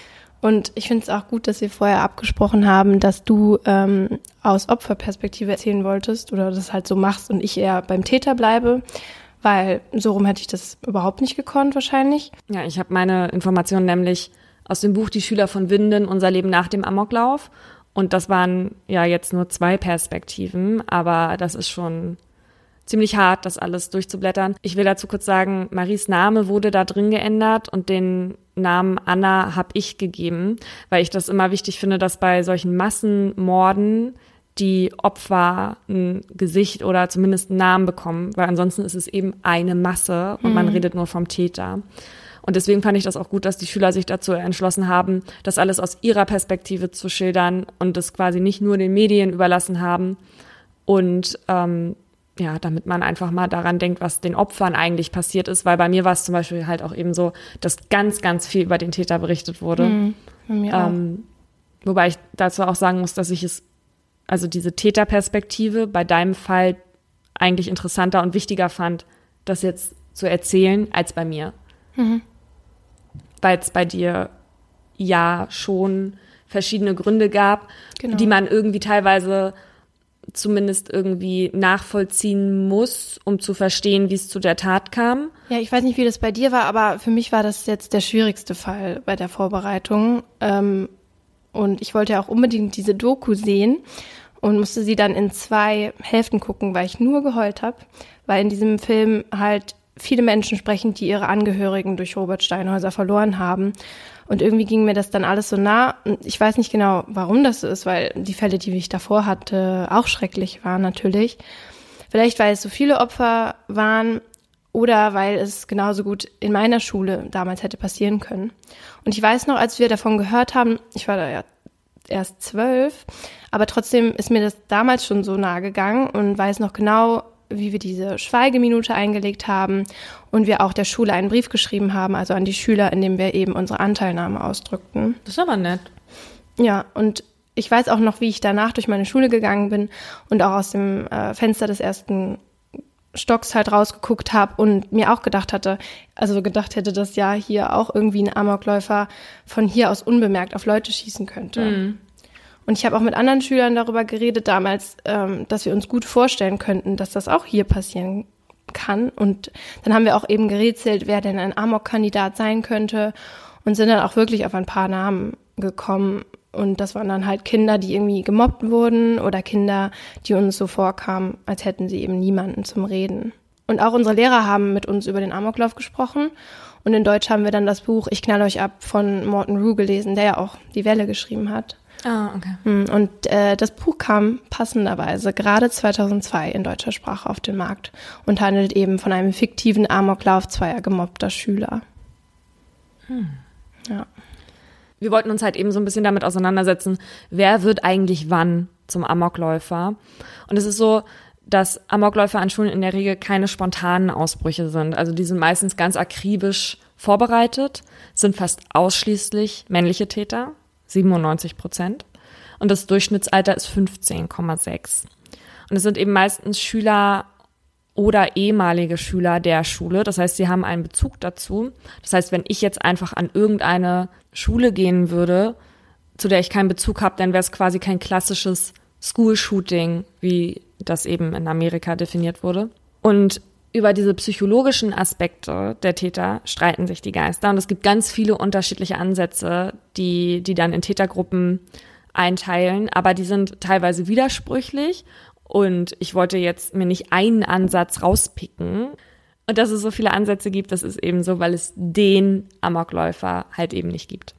Und ich finde es auch gut, dass wir vorher abgesprochen haben, dass du ähm, aus Opferperspektive erzählen wolltest oder das halt so machst und ich eher beim Täter bleibe, weil so rum hätte ich das überhaupt nicht gekonnt wahrscheinlich. Ja, ich habe meine Informationen nämlich aus dem Buch Die Schüler von Winden, unser Leben nach dem Amoklauf. Und das waren ja jetzt nur zwei Perspektiven, aber das ist schon ziemlich hart, das alles durchzublättern. Ich will dazu kurz sagen, Maries Name wurde da drin geändert und den Namen Anna habe ich gegeben, weil ich das immer wichtig finde, dass bei solchen Massenmorden die Opfer ein Gesicht oder zumindest einen Namen bekommen, weil ansonsten ist es eben eine Masse und mhm. man redet nur vom Täter. Und deswegen fand ich das auch gut, dass die Schüler sich dazu entschlossen haben, das alles aus ihrer Perspektive zu schildern und das quasi nicht nur den Medien überlassen haben. Und ähm, ja, damit man einfach mal daran denkt, was den Opfern eigentlich passiert ist, weil bei mir war es zum Beispiel halt auch eben so, dass ganz, ganz viel über den Täter berichtet wurde. Mhm, bei mir auch. Ähm, wobei ich dazu auch sagen muss, dass ich es, also diese Täterperspektive bei deinem Fall eigentlich interessanter und wichtiger fand, das jetzt zu erzählen, als bei mir. Mhm. Weil es bei dir ja schon verschiedene Gründe gab, genau. die man irgendwie teilweise zumindest irgendwie nachvollziehen muss, um zu verstehen, wie es zu der Tat kam. Ja, ich weiß nicht, wie das bei dir war, aber für mich war das jetzt der schwierigste Fall bei der Vorbereitung. Ähm, und ich wollte ja auch unbedingt diese Doku sehen und musste sie dann in zwei Hälften gucken, weil ich nur geheult habe, weil in diesem Film halt viele Menschen sprechen, die ihre Angehörigen durch Robert Steinhäuser verloren haben. Und irgendwie ging mir das dann alles so nah. Und ich weiß nicht genau, warum das so ist, weil die Fälle, die ich davor hatte, auch schrecklich waren natürlich. Vielleicht, weil es so viele Opfer waren oder weil es genauso gut in meiner Schule damals hätte passieren können. Und ich weiß noch, als wir davon gehört haben, ich war da ja erst zwölf, aber trotzdem ist mir das damals schon so nahe gegangen und weiß noch genau, wie wir diese Schweigeminute eingelegt haben und wir auch der Schule einen Brief geschrieben haben, also an die Schüler, in dem wir eben unsere Anteilnahme ausdrückten. Das ist aber nett. Ja, und ich weiß auch noch, wie ich danach durch meine Schule gegangen bin und auch aus dem äh, Fenster des ersten Stocks halt rausgeguckt habe und mir auch gedacht hatte, also gedacht hätte, dass ja hier auch irgendwie ein Amokläufer von hier aus unbemerkt auf Leute schießen könnte. Mhm. Und ich habe auch mit anderen Schülern darüber geredet damals, ähm, dass wir uns gut vorstellen könnten, dass das auch hier passieren kann. Und dann haben wir auch eben gerätselt, wer denn ein Amok-Kandidat sein könnte und sind dann auch wirklich auf ein paar Namen gekommen. Und das waren dann halt Kinder, die irgendwie gemobbt wurden oder Kinder, die uns so vorkamen, als hätten sie eben niemanden zum Reden. Und auch unsere Lehrer haben mit uns über den Amoklauf gesprochen. Und in Deutsch haben wir dann das Buch Ich knall euch ab von Morton Rue gelesen, der ja auch Die Welle geschrieben hat. Ah, okay. Und äh, das Buch kam passenderweise gerade zweitausendzwei in deutscher Sprache auf den Markt und handelt eben von einem fiktiven Amoklauf zweier gemobbter Schüler. Hm. Ja. Wir wollten uns halt eben so ein bisschen damit auseinandersetzen, wer wird eigentlich wann zum Amokläufer. Und es ist so, dass Amokläufer an Schulen in der Regel keine spontanen Ausbrüche sind. Also die sind meistens ganz akribisch vorbereitet, sind fast ausschließlich männliche Täter, siebenundneunzig Prozent. Und das Durchschnittsalter ist fünfzehn Komma sechs. Und es sind eben meistens Schüler oder ehemalige Schüler der Schule. Das heißt, sie haben einen Bezug dazu. Das heißt, wenn ich jetzt einfach an irgendeine Schule gehen würde, zu der ich keinen Bezug habe, dann wäre es quasi kein klassisches School-Shooting, wie das eben in Amerika definiert wurde. Und über diese psychologischen Aspekte der Täter streiten sich die Geister. Und es gibt ganz viele unterschiedliche Ansätze, die, die dann in Tätergruppen einteilen. Aber die sind teilweise widersprüchlich. Und ich wollte jetzt mir nicht einen Ansatz rauspicken. Und dass es so viele Ansätze gibt, das ist eben so, weil es den Amokläufer halt eben nicht gibt.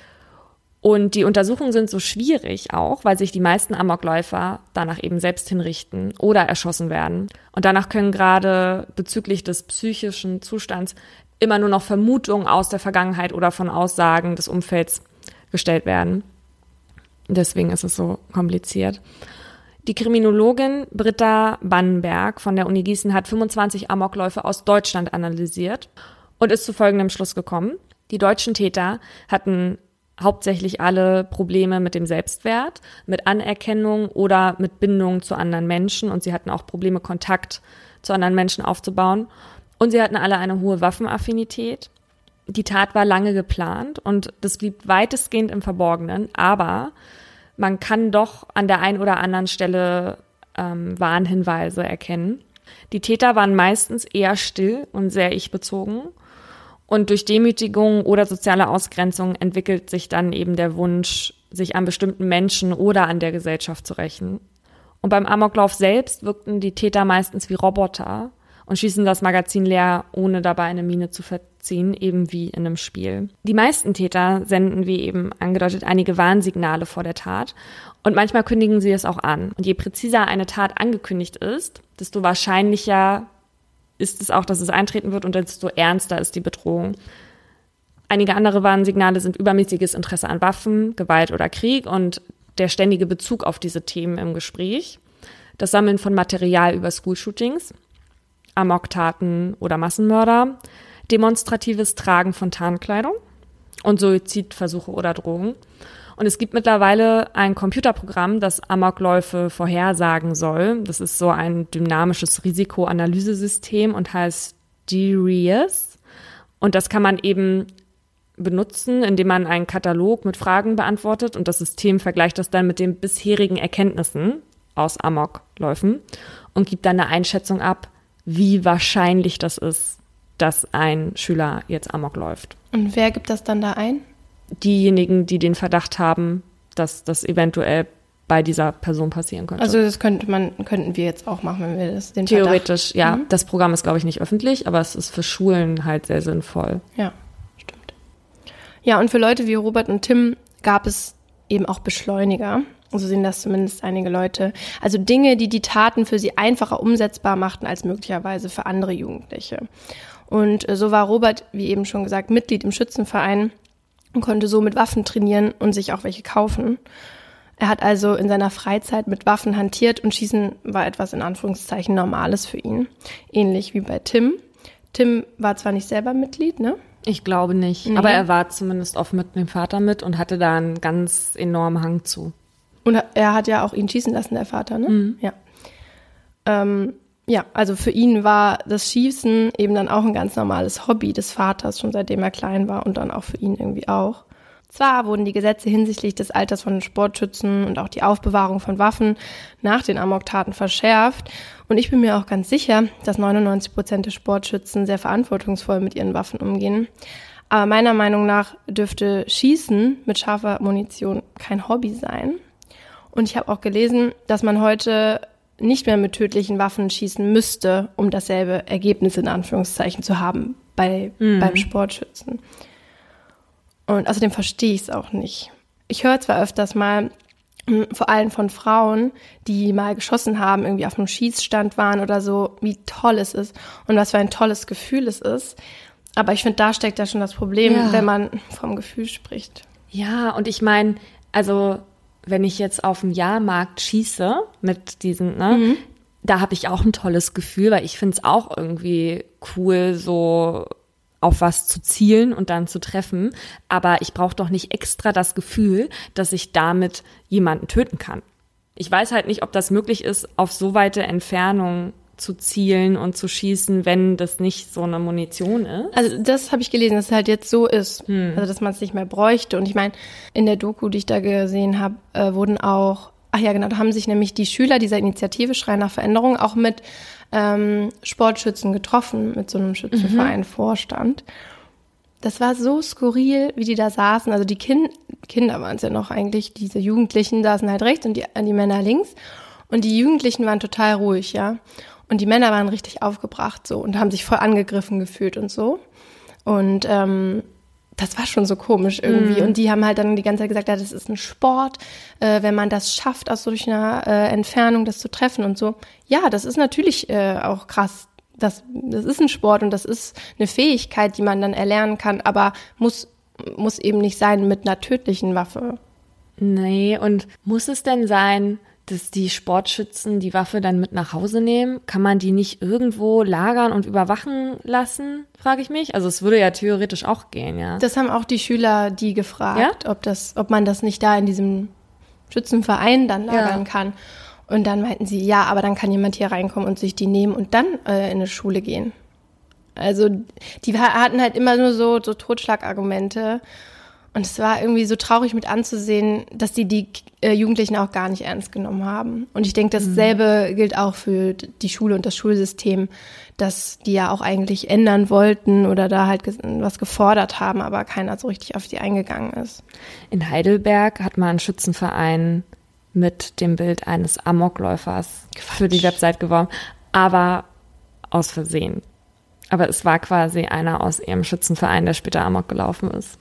Und die Untersuchungen sind so schwierig auch, weil sich die meisten Amokläufer danach eben selbst hinrichten oder erschossen werden. Und danach können gerade bezüglich des psychischen Zustands immer nur noch Vermutungen aus der Vergangenheit oder von Aussagen des Umfelds gestellt werden. Deswegen ist es so kompliziert. Die Kriminologin Britta Bannenberg von der Uni Gießen hat fünfundzwanzig Amokläufe aus Deutschland analysiert und ist zu folgendem Schluss gekommen. Die deutschen Täter hatten hauptsächlich alle Probleme mit dem Selbstwert, mit Anerkennung oder mit Bindung zu anderen Menschen. Und sie hatten auch Probleme, Kontakt zu anderen Menschen aufzubauen. Und sie hatten alle eine hohe Waffenaffinität. Die Tat war lange geplant und das blieb weitestgehend im Verborgenen. Aber man kann doch an der einen oder anderen Stelle ähm, Warnhinweise erkennen. Die Täter waren meistens eher still und sehr ich-bezogen. Und durch Demütigung oder soziale Ausgrenzung entwickelt sich dann eben der Wunsch, sich an bestimmten Menschen oder an der Gesellschaft zu rächen. Und beim Amoklauf selbst wirkten die Täter meistens wie Roboter und schießen das Magazin leer, ohne dabei eine Miene zu verziehen, eben wie in einem Spiel. Die meisten Täter senden, wie eben angedeutet, einige Warnsignale vor der Tat. Und manchmal kündigen sie es auch an. Und je präziser eine Tat angekündigt ist, desto wahrscheinlicher ist es auch, dass es eintreten wird und desto ernster ist die Bedrohung. Einige andere Warnsignale sind übermäßiges Interesse an Waffen, Gewalt oder Krieg und der ständige Bezug auf diese Themen im Gespräch, das Sammeln von Material über School-Shootings, Amoktaten oder Massenmörder, demonstratives Tragen von Tarnkleidung und Suizidversuche oder Drohungen. Und es gibt mittlerweile ein Computerprogramm, das Amokläufe vorhersagen soll. Das ist so ein dynamisches Risikoanalyse-System und heißt D R I A S. Und das kann man eben benutzen, indem man einen Katalog mit Fragen beantwortet und das System vergleicht das dann mit den bisherigen Erkenntnissen aus Amokläufen und gibt dann eine Einschätzung ab, wie wahrscheinlich das ist, dass ein Schüler jetzt Amok läuft. Und wer gibt das dann da ein? Diejenigen, die den Verdacht haben, dass das eventuell bei dieser Person passieren könnte. Also das könnte man, könnten wir jetzt auch machen, wenn wir das den Theoretisch, Verdacht. ja. Mhm. Das Programm ist, glaube ich, nicht öffentlich, aber es ist für Schulen halt sehr sinnvoll. Ja, stimmt. Ja, und für Leute wie Robert und Tim gab es eben auch Beschleuniger. So sehen das zumindest einige Leute. Also Dinge, die die Taten für sie einfacher umsetzbar machten als möglicherweise für andere Jugendliche. Und so war Robert, wie eben schon gesagt, Mitglied im Schützenverein und konnte so mit Waffen trainieren und sich auch welche kaufen. Er hat also in seiner Freizeit mit Waffen hantiert und Schießen war etwas in Anführungszeichen Normales für ihn. Ähnlich wie bei Tim. Tim war zwar nicht selber Mitglied, ne? Ich glaube nicht. Nee. Aber er war zumindest oft mit dem Vater mit und hatte da einen ganz enormen Hang zu. Und er hat ja auch ihn schießen lassen, der Vater, ne? Mhm. Ja. Ähm, ja, also für ihn war das Schießen eben dann auch ein ganz normales Hobby des Vaters, schon seitdem er klein war und dann auch für ihn irgendwie auch. Zwar wurden die Gesetze hinsichtlich des Alters von Sportschützen und auch die Aufbewahrung von Waffen nach den Amoktaten verschärft. Und ich bin mir auch ganz sicher, dass neunundneunzig Prozent der Sportschützen sehr verantwortungsvoll mit ihren Waffen umgehen. Aber meiner Meinung nach dürfte Schießen mit scharfer Munition kein Hobby sein. Und ich habe auch gelesen, dass man heute nicht mehr mit tödlichen Waffen schießen müsste, um dasselbe Ergebnis in Anführungszeichen zu haben bei, mhm. beim Sportschützen. Und außerdem verstehe ich es auch nicht. Ich höre zwar öfters mal, vor allem von Frauen, die mal geschossen haben, irgendwie auf einem Schießstand waren oder so, wie toll es ist und was für ein tolles Gefühl es ist. Aber ich finde, da steckt ja schon das Problem, ja. wenn man vom Gefühl spricht. Ja, und ich meine, also wenn ich jetzt auf dem Jahrmarkt schieße mit diesen, ne, mhm. da habe ich auch ein tolles Gefühl, weil ich finde es auch irgendwie cool, so auf was zu zielen und dann zu treffen. Aber ich brauche doch nicht extra das Gefühl, dass ich damit jemanden töten kann. Ich weiß halt nicht, ob das möglich ist, auf so weite Entfernung zu zielen und zu schießen, wenn das nicht so eine Munition ist. Also das habe ich gelesen, dass es halt jetzt so ist. Hm. Also dass man es nicht mehr bräuchte. Und ich meine, in der Doku, die ich da gesehen habe, äh, wurden auch, ach ja genau, da haben sich nämlich die Schüler dieser Initiative Schrei nach Veränderung auch mit ähm, Sportschützen getroffen, mit so einem Schützenverein-Vorstand. Das war so skurril, wie die da saßen. Also die kind, Kinder waren es ja noch eigentlich, diese Jugendlichen saßen halt rechts und die, die Männer links. Und die Jugendlichen waren total ruhig, ja. Und die Männer waren richtig aufgebracht so und haben sich voll angegriffen gefühlt und so. Und ähm, das war schon so komisch irgendwie. Mm. Und die haben halt dann die ganze Zeit gesagt, ja, das ist ein Sport, äh, wenn man das schafft, aus solch einer äh, Entfernung das zu treffen und so. Ja, das ist natürlich äh, auch krass. Das, das ist ein Sport und das ist eine Fähigkeit, die man dann erlernen kann, aber muss, muss eben nicht sein mit einer tödlichen Waffe. Nee, und muss es denn sein, dass die Sportschützen die Waffe dann mit nach Hause nehmen? Kann man die nicht irgendwo lagern und überwachen lassen, frage ich mich. Also es würde ja theoretisch auch gehen, ja. Das haben auch die Schüler die gefragt, ja? ob das, ob man das nicht da in diesem Schützenverein dann lagern ja. kann. Und dann meinten sie, ja, aber dann kann jemand hier reinkommen und sich die nehmen und dann äh, in eine Schule gehen. Also die hatten halt immer nur so, so Totschlagargumente. Und es war irgendwie so traurig mit anzusehen, dass die die äh, Jugendlichen auch gar nicht ernst genommen haben. Und ich denke, dasselbe mhm. gilt auch für die Schule und das Schulsystem, dass die ja auch eigentlich ändern wollten oder da halt ges- was gefordert haben, aber keiner so richtig auf die eingegangen ist. In Heidelberg hat man einen Schützenverein mit dem Bild eines Amokläufers Quatsch. für die Website geworben, aber aus Versehen. Aber es war quasi einer aus ihrem Schützenverein, der später Amok gelaufen ist.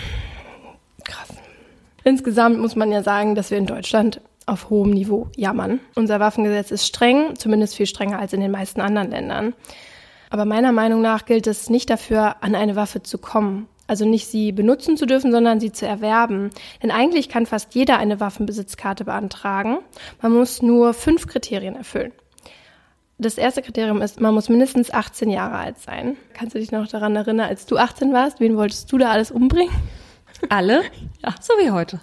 Krass. Insgesamt muss man ja sagen, dass wir in Deutschland auf hohem Niveau jammern. Unser Waffengesetz ist streng, zumindest viel strenger als in den meisten anderen Ländern. Aber meiner Meinung nach gilt es nicht dafür, an eine Waffe zu kommen. Also nicht sie benutzen zu dürfen, sondern sie zu erwerben. Denn eigentlich kann fast jeder eine Waffenbesitzkarte beantragen. Man muss nur fünf Kriterien erfüllen. Das erste Kriterium ist, man muss mindestens achtzehn Jahre alt sein. Kannst du dich noch daran erinnern, als du achtzehn warst? Wen wolltest du da alles umbringen? Alle? Ja. So wie heute.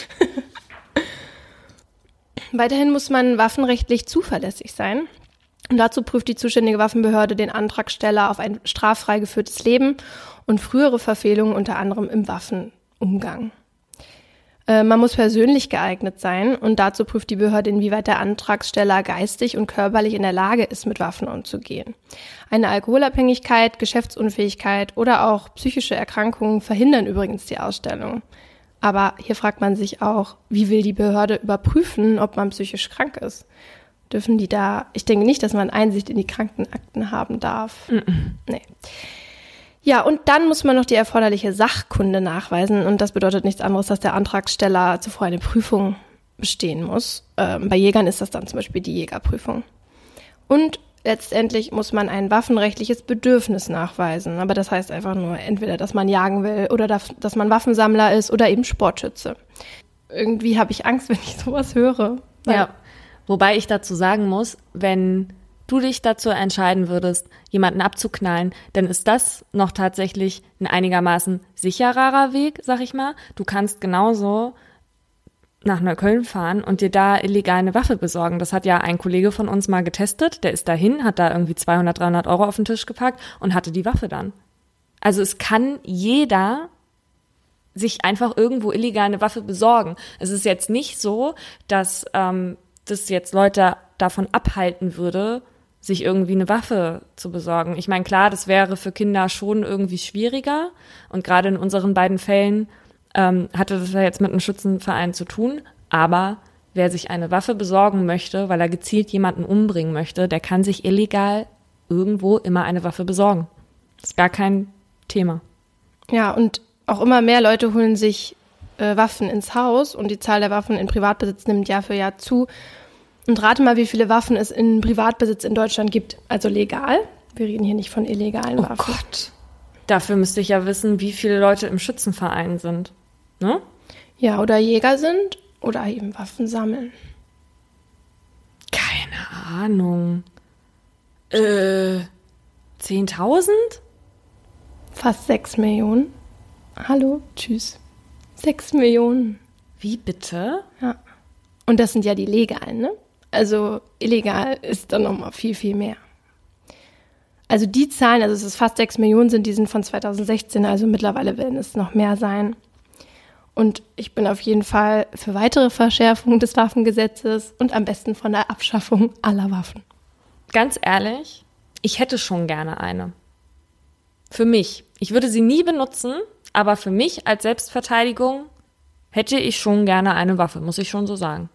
Weiterhin muss man waffenrechtlich zuverlässig sein. Und dazu prüft die zuständige Waffenbehörde den Antragsteller auf ein straffrei geführtes Leben und frühere Verfehlungen unter anderem im Waffenumgang. Äh, man muss persönlich geeignet sein und dazu prüft die Behörde, inwieweit der Antragsteller geistig und körperlich in der Lage ist, mit Waffen umzugehen. Eine Alkoholabhängigkeit, Geschäftsunfähigkeit oder auch psychische Erkrankungen verhindern übrigens die Ausstellung. Aber hier fragt man sich auch, wie will die Behörde überprüfen, ob man psychisch krank ist? Dürfen die da, ich denke nicht, dass man Einsicht in die Krankenakten haben darf. Mm-mm. Nee. Ja, und dann muss man noch die erforderliche Sachkunde nachweisen. Und das bedeutet nichts anderes, dass der Antragsteller zuvor eine Prüfung bestehen muss. Ähm, bei Jägern ist das dann zum Beispiel die Jägerprüfung. Und letztendlich muss man ein waffenrechtliches Bedürfnis nachweisen. Aber das heißt einfach nur entweder, dass man jagen will oder dass man Waffensammler ist oder eben Sportschütze. Irgendwie habe ich Angst, wenn ich sowas höre. Ja, wobei ich dazu sagen muss, wenn du dich dazu entscheiden würdest, jemanden abzuknallen, dann ist das noch tatsächlich ein einigermaßen sichererer Weg, sag ich mal. Du kannst genauso nach Neukölln fahren und dir da illegal eine Waffe besorgen. Das hat ja ein Kollege von uns mal getestet. Der ist dahin, hat da irgendwie zweihundert, dreihundert Euro auf den Tisch gepackt und hatte die Waffe dann. Also es kann jeder sich einfach irgendwo illegal eine Waffe besorgen. Es ist jetzt nicht so, dass ähm, das jetzt Leute davon abhalten würde, sich irgendwie eine Waffe zu besorgen. Ich meine, klar, das wäre für Kinder schon irgendwie schwieriger. Und gerade in unseren beiden Fällen ähm, hatte das ja jetzt mit einem Schützenverein zu tun. Aber wer sich eine Waffe besorgen möchte, weil er gezielt jemanden umbringen möchte, der kann sich illegal irgendwo immer eine Waffe besorgen. Das ist gar kein Thema. Ja, und auch immer mehr Leute holen sich äh, Waffen ins Haus und die Zahl der Waffen in Privatbesitz nimmt Jahr für Jahr zu. Und rate mal, wie viele Waffen es in Privatbesitz in Deutschland gibt. Also legal. Wir reden hier nicht von illegalen oh Waffen. Oh Gott. Dafür müsste ich ja wissen, wie viele Leute im Schützenverein sind. Ne? Ja, oder Jäger sind oder eben Waffen sammeln. Keine Ahnung. Äh, zehntausend? Fast sechs Millionen. Hallo, tschüss. Sechs Millionen. Wie bitte? Ja. Und das sind ja die legalen, ne? Also illegal ist dann nochmal viel, viel mehr. Also die Zahlen, also es ist fast sechs Millionen sind, die sind von zweitausendsechzehn, also mittlerweile werden es noch mehr sein. Und ich bin auf jeden Fall für weitere Verschärfungen des Waffengesetzes und am besten von der Abschaffung aller Waffen. Ganz ehrlich, ich hätte schon gerne eine. Für mich. Ich würde sie nie benutzen, aber für mich als Selbstverteidigung hätte ich schon gerne eine Waffe, muss ich schon so sagen.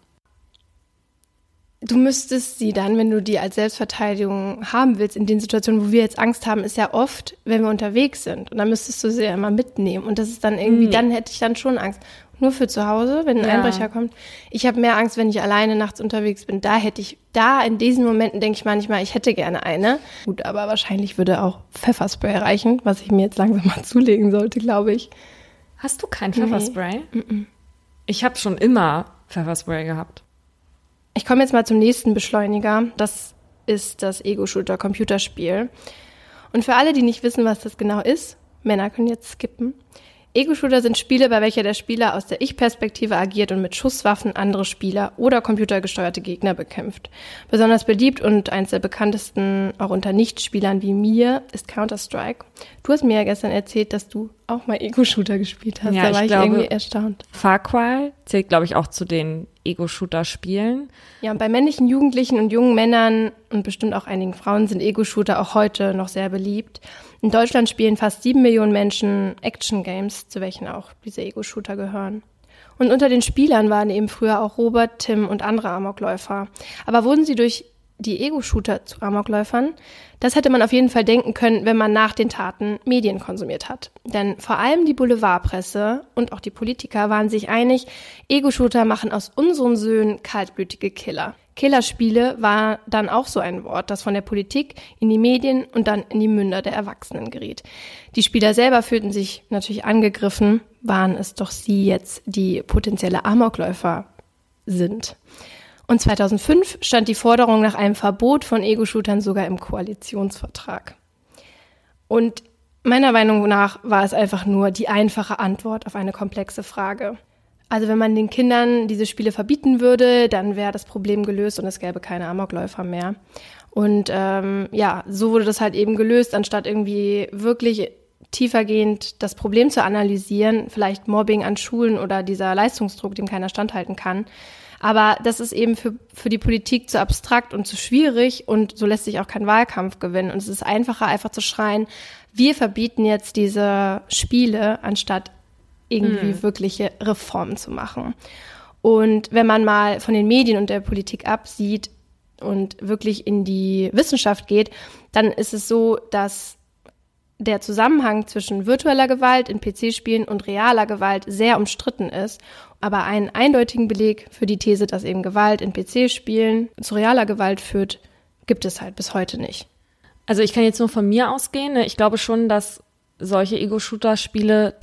Du müsstest sie dann, wenn du die als Selbstverteidigung haben willst, in den Situationen, wo wir jetzt Angst haben, ist ja oft, wenn wir unterwegs sind. Und dann müsstest du sie ja immer mitnehmen. Und das ist dann irgendwie, nee. dann hätte ich dann schon Angst. Nur für zu Hause, wenn ein ja. Einbrecher kommt. Ich habe mehr Angst, wenn ich alleine nachts unterwegs bin. Da hätte ich, da in diesen Momenten denke ich manchmal, ich hätte gerne eine. Gut, aber wahrscheinlich würde auch Pfefferspray reichen, was ich mir jetzt langsam mal zulegen sollte, glaube ich. Hast du kein Pfefferspray? Nee. Mm-mm. Ich habe schon immer Pfefferspray gehabt. Ich komme jetzt mal zum nächsten Beschleuniger. Das ist das Ego-Shooter-Computerspiel. Und für alle, die nicht wissen, was das genau ist, Männer können jetzt skippen. Ego-Shooter sind Spiele, bei welcher der Spieler aus der Ich-Perspektive agiert und mit Schusswaffen andere Spieler oder computergesteuerte Gegner bekämpft. Besonders beliebt und eins der bekanntesten, auch unter Nichtspielern wie mir, ist Counter-Strike. Du hast mir ja gestern erzählt, dass du auch mal Ego-Shooter gespielt hast. Ja, da war ich, ich glaube, irgendwie erstaunt. Far Cry zählt, glaube ich, auch zu den Ego-Shooter-Spielen. Ja, und bei männlichen Jugendlichen und jungen Männern und bestimmt auch einigen Frauen sind Ego-Shooter auch heute noch sehr beliebt. In Deutschland spielen fast sieben Millionen Menschen Action-Games, zu welchen auch diese Ego-Shooter gehören. Und unter den Spielern waren eben früher auch Robert, Tim und andere Amokläufer. Aber wurden sie durch die Ego-Shooter zu Amokläufern? Das hätte man auf jeden Fall denken können, wenn man nach den Taten Medien konsumiert hat. Denn vor allem die Boulevardpresse und auch die Politiker waren sich einig, Ego-Shooter machen aus unseren Söhnen kaltblütige Killer. Killerspiele war dann auch so ein Wort, das von der Politik in die Medien und dann in die Münder der Erwachsenen geriet. Die Spieler selber fühlten sich natürlich angegriffen, waren es doch sie jetzt, die potenzielle Amokläufer sind. Und zweitausendfünf stand die Forderung nach einem Verbot von Ego-Shootern sogar im Koalitionsvertrag. Und meiner Meinung nach war es einfach nur die einfache Antwort auf eine komplexe Frage. Also wenn man den Kindern diese Spiele verbieten würde, dann wäre das Problem gelöst und es gäbe keine Amokläufer mehr. Und ähm, ja, so wurde das halt eben gelöst, anstatt irgendwie wirklich tiefergehend das Problem zu analysieren, vielleicht Mobbing an Schulen oder dieser Leistungsdruck, dem keiner standhalten kann. Aber das ist eben für, für die Politik zu abstrakt und zu schwierig und so lässt sich auch kein Wahlkampf gewinnen. Und es ist einfacher, einfach zu schreien, wir verbieten jetzt diese Spiele, anstatt irgendwie hm. wirkliche Reformen zu machen. Und wenn man mal von den Medien und der Politik absieht und wirklich in die Wissenschaft geht, dann ist es so, dass der Zusammenhang zwischen virtueller Gewalt in P C-Spielen und realer Gewalt sehr umstritten ist. Aber einen eindeutigen Beleg für die These, dass eben Gewalt in P C-Spielen zu realer Gewalt führt, gibt es halt bis heute nicht. Also ich kann jetzt nur von mir ausgehen. Ich glaube schon, dass solche Ego-Shooter-Spiele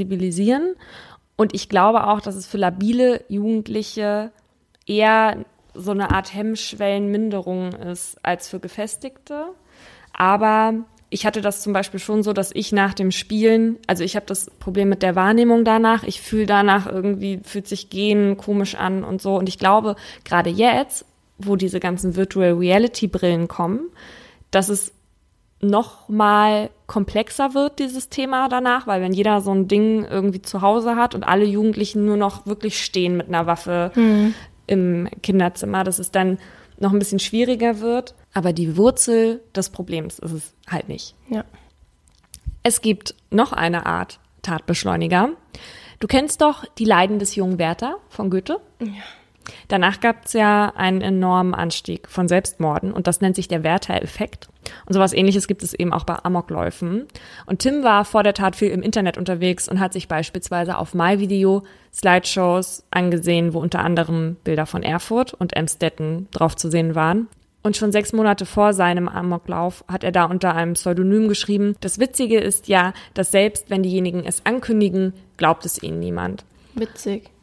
desensibilisieren. Und ich glaube auch, dass es für labile Jugendliche eher so eine Art Hemmschwellenminderung ist als für Gefestigte. Aber ich hatte das zum Beispiel schon so, dass ich nach dem Spielen, also ich habe das Problem mit der Wahrnehmung danach, ich fühle danach irgendwie, fühlt sich Gehen komisch an und so. Und ich glaube, gerade jetzt, wo diese ganzen Virtual Reality Brillen kommen, dass es noch mal komplexer wird, dieses Thema danach, weil wenn jeder so ein Ding irgendwie zu Hause hat und alle Jugendlichen nur noch wirklich stehen mit einer Waffe mhm. im Kinderzimmer, dass es dann noch ein bisschen schwieriger wird. Aber die Wurzel des Problems ist es halt nicht. Ja. Es gibt noch eine Art Tatbeschleuniger. Du kennst doch Die Leiden des jungen Werther von Goethe? Ja. Danach gab es ja einen enormen Anstieg von Selbstmorden und das nennt sich der Werther-Effekt. Und sowas Ähnliches gibt es eben auch bei Amokläufen. Und Tim war vor der Tat viel im Internet unterwegs und hat sich beispielsweise auf MyVideo Slideshows angesehen, wo unter anderem Bilder von Erfurt und Emstetten drauf zu sehen waren. Und schon sechs Monate vor seinem Amoklauf hat er da unter einem Pseudonym geschrieben: Das Witzige ist ja, dass selbst wenn diejenigen es ankündigen, glaubt es ihnen niemand. Witzig.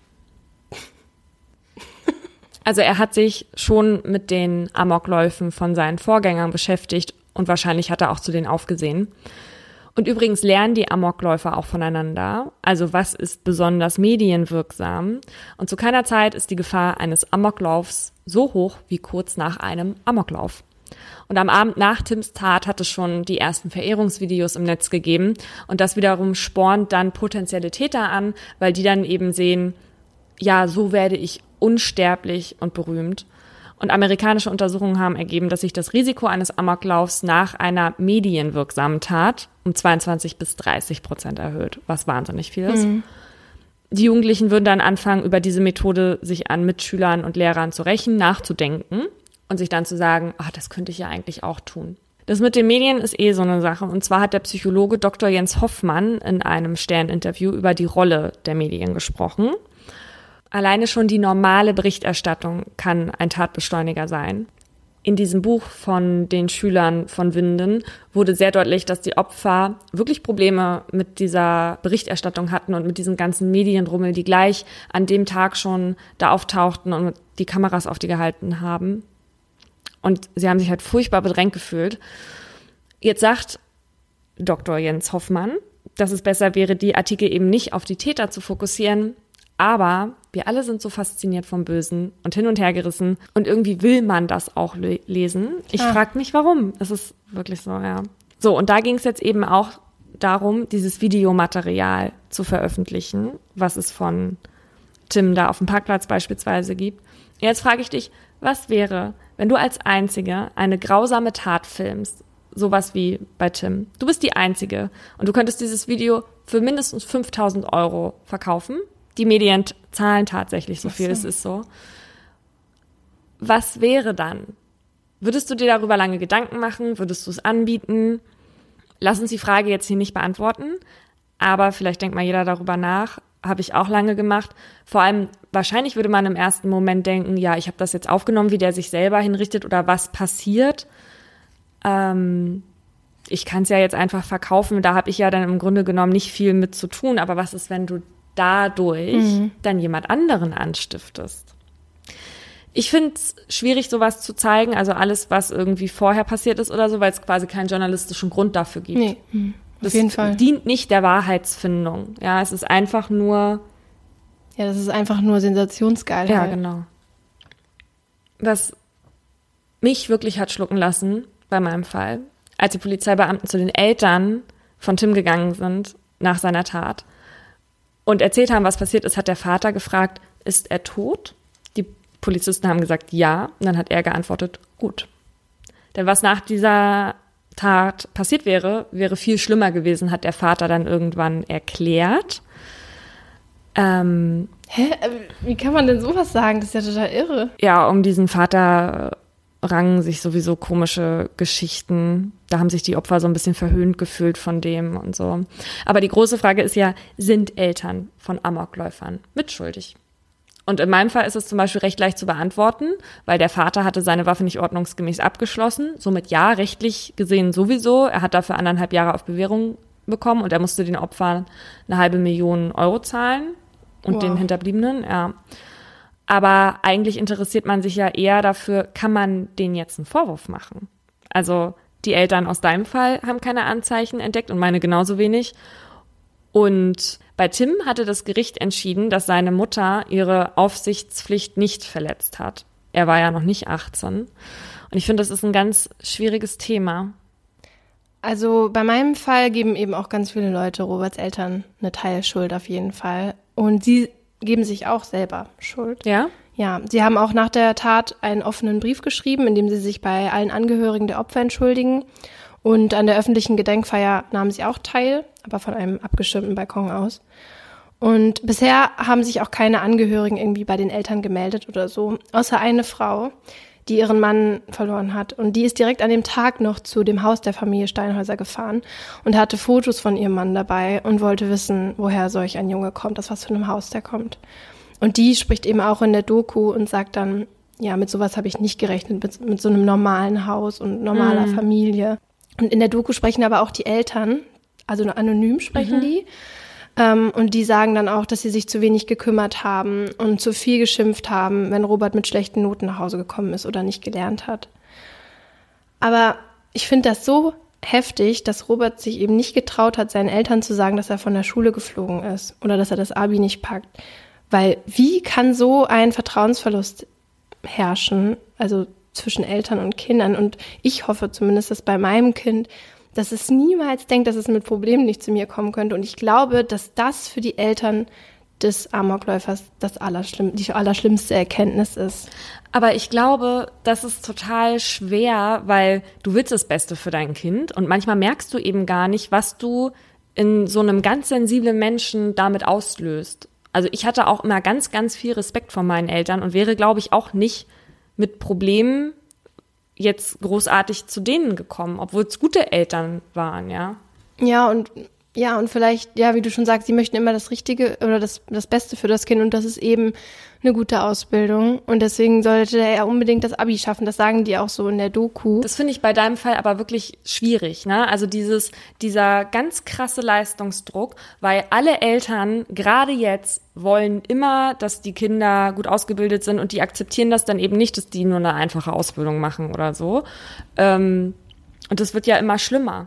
Also er hat sich schon mit den Amokläufen von seinen Vorgängern beschäftigt und wahrscheinlich hat er auch zu denen aufgesehen. Und übrigens lernen die Amokläufer auch voneinander. Also was ist besonders medienwirksam? Und zu keiner Zeit ist die Gefahr eines Amoklaufs so hoch wie kurz nach einem Amoklauf. Und am Abend nach Tims Tat hat es schon die ersten Verehrungsvideos im Netz gegeben. Und das wiederum spornt dann potenzielle Täter an, weil die dann eben sehen, ja, so werde ich unsterblich und berühmt. Und amerikanische Untersuchungen haben ergeben, dass sich das Risiko eines Amoklaufs nach einer medienwirksamen Tat um zweiundzwanzig bis dreißig Prozent erhöht, was wahnsinnig viel ist. Mhm. Die Jugendlichen würden dann anfangen, über diese Methode sich an Mitschülern und Lehrern zu rächen, nachzudenken und sich dann zu sagen, ach, das könnte ich ja eigentlich auch tun. Das mit den Medien ist eh so eine Sache. Und zwar hat der Psychologe Doktor Jens Hoffmann in einem Stern-Interview über die Rolle der Medien gesprochen. Alleine schon die normale Berichterstattung kann ein Tatbeschleuniger sein. In diesem Buch von den Schülern von Winden wurde sehr deutlich, dass die Opfer wirklich Probleme mit dieser Berichterstattung hatten und mit diesem ganzen Medienrummel, die gleich an dem Tag schon da auftauchten und die Kameras auf die gehalten haben. Und sie haben sich halt furchtbar bedrängt gefühlt. Jetzt sagt Doktor Jens Hoffmann, dass es besser wäre, die Artikel eben nicht auf die Täter zu fokussieren, aber wir alle sind so fasziniert vom Bösen und hin und her gerissen. Und irgendwie will man das auch le- lesen. Ich ah. frage mich, warum. Es ist wirklich so, ja. So, und da ging es jetzt eben auch darum, dieses Videomaterial zu veröffentlichen, was es von Tim da auf dem Parkplatz beispielsweise gibt. Jetzt frage ich dich, was wäre, wenn du als Einzige eine grausame Tat filmst? Sowas wie bei Tim. Du bist die Einzige und du könntest dieses Video für mindestens fünftausend Euro verkaufen. Die Medien zahlen tatsächlich so viel, so. Es ist so. Was wäre dann? Würdest du dir darüber lange Gedanken machen? Würdest du es anbieten? Lass uns die Frage jetzt hier nicht beantworten, aber vielleicht denkt mal jeder darüber nach. Habe ich auch lange gemacht. Vor allem, wahrscheinlich würde man im ersten Moment denken, ja, ich habe das jetzt aufgenommen, wie der sich selber hinrichtet oder was passiert. Ähm, ich kann es ja jetzt einfach verkaufen. Da habe ich ja dann im Grunde genommen nicht viel mit zu tun. Aber was ist, wenn du dadurch mhm. dann jemand anderen anstiftest? Ich finde es schwierig, sowas zu zeigen, also alles, was irgendwie vorher passiert ist oder so, weil es quasi keinen journalistischen Grund dafür gibt. Nee, mhm. auf das jeden Fall. Dient nicht der Wahrheitsfindung. Ja, es ist einfach nur... Ja, das ist einfach nur sensationsgeil. Ja, halt. genau. Was mich wirklich hat schlucken lassen bei meinem Fall, als die Polizeibeamten zu den Eltern von Tim gegangen sind nach seiner Tat und erzählt haben, was passiert ist, hat der Vater gefragt, ist er tot? Die Polizisten haben gesagt, ja. Und dann hat er geantwortet, gut. Denn was nach dieser Tat passiert wäre, wäre viel schlimmer gewesen, hat der Vater dann irgendwann erklärt. Ähm, Hä? Wie kann man denn sowas sagen? Das ist ja total irre. Ja, um diesen Vater rangen sich sowieso komische Geschichten. Da haben sich die Opfer so ein bisschen verhöhnt gefühlt von dem und so. Aber die große Frage ist ja, sind Eltern von Amokläufern mitschuldig? Und in meinem Fall ist es zum Beispiel recht leicht zu beantworten, weil der Vater hatte seine Waffe nicht ordnungsgemäß abgeschlossen. Somit ja, rechtlich gesehen sowieso. Er hat dafür anderthalb Jahre auf Bewährung bekommen und er musste den Opfern eine halbe Million Euro zahlen und wow. den Hinterbliebenen, ja. Aber eigentlich interessiert man sich ja eher dafür, kann man denen jetzt einen Vorwurf machen? Also die Eltern aus deinem Fall haben keine Anzeichen entdeckt und meine genauso wenig. Und bei Tim hatte das Gericht entschieden, dass seine Mutter ihre Aufsichtspflicht nicht verletzt hat. Er war ja noch nicht achtzehn. Und ich finde, das ist ein ganz schwieriges Thema. Also bei meinem Fall geben eben auch ganz viele Leute Roberts Eltern eine Teilschuld auf jeden Fall. Und sie geben sich auch selber Schuld. Ja? Ja, sie haben auch nach der Tat einen offenen Brief geschrieben, in dem sie sich bei allen Angehörigen der Opfer entschuldigen. Und an der öffentlichen Gedenkfeier nahmen sie auch teil, aber von einem abgeschirmten Balkon aus. Und bisher haben sich auch keine Angehörigen irgendwie bei den Eltern gemeldet oder so, außer eine Frau, die ihren Mann verloren hat. Und die ist direkt an dem Tag noch zu dem Haus der Familie Steinhäuser gefahren und hatte Fotos von ihrem Mann dabei und wollte wissen, woher solch ein Junge kommt, aus was für einem Haus der kommt. Und die spricht eben auch in der Doku und sagt dann, ja, mit sowas habe ich nicht gerechnet, mit, mit so einem normalen Haus und normaler mhm. Familie. Und in der Doku sprechen aber auch die Eltern, also nur anonym sprechen mhm. die. Ähm, und die sagen dann auch, dass sie sich zu wenig gekümmert haben und zu viel geschimpft haben, wenn Robert mit schlechten Noten nach Hause gekommen ist oder nicht gelernt hat. Aber ich finde das so heftig, dass Robert sich eben nicht getraut hat, seinen Eltern zu sagen, dass er von der Schule geflogen ist oder dass er das Abi nicht packt. Weil wie kann so ein Vertrauensverlust herrschen, also zwischen Eltern und Kindern? Und ich hoffe zumindest, dass bei meinem Kind, dass es niemals denkt, dass es mit Problemen nicht zu mir kommen könnte. Und ich glaube, dass das für die Eltern des Amokläufers das Allerschlimm- die allerschlimmste Erkenntnis ist. Aber ich glaube, das ist total schwer, weil du willst das Beste für dein Kind und manchmal merkst du eben gar nicht, was du in so einem ganz sensiblen Menschen damit auslöst. Also ich hatte auch immer ganz, ganz viel Respekt vor meinen Eltern und wäre, glaube ich, auch nicht mit Problemen jetzt großartig zu denen gekommen, obwohl es gute Eltern waren, ja. Ja, und ja, und vielleicht, ja, wie du schon sagst, sie möchten immer das Richtige oder das, das Beste für das Kind und das ist eben eine gute Ausbildung und deswegen sollte er unbedingt das Abi schaffen, das sagen die auch so in der Doku. Das finde ich bei deinem Fall aber wirklich schwierig, ne? Also dieses, dieser ganz krasse Leistungsdruck, weil alle Eltern gerade jetzt wollen immer, dass die Kinder gut ausgebildet sind und die akzeptieren das dann eben nicht, dass die nur eine einfache Ausbildung machen oder so. Ähm, und das wird ja immer schlimmer.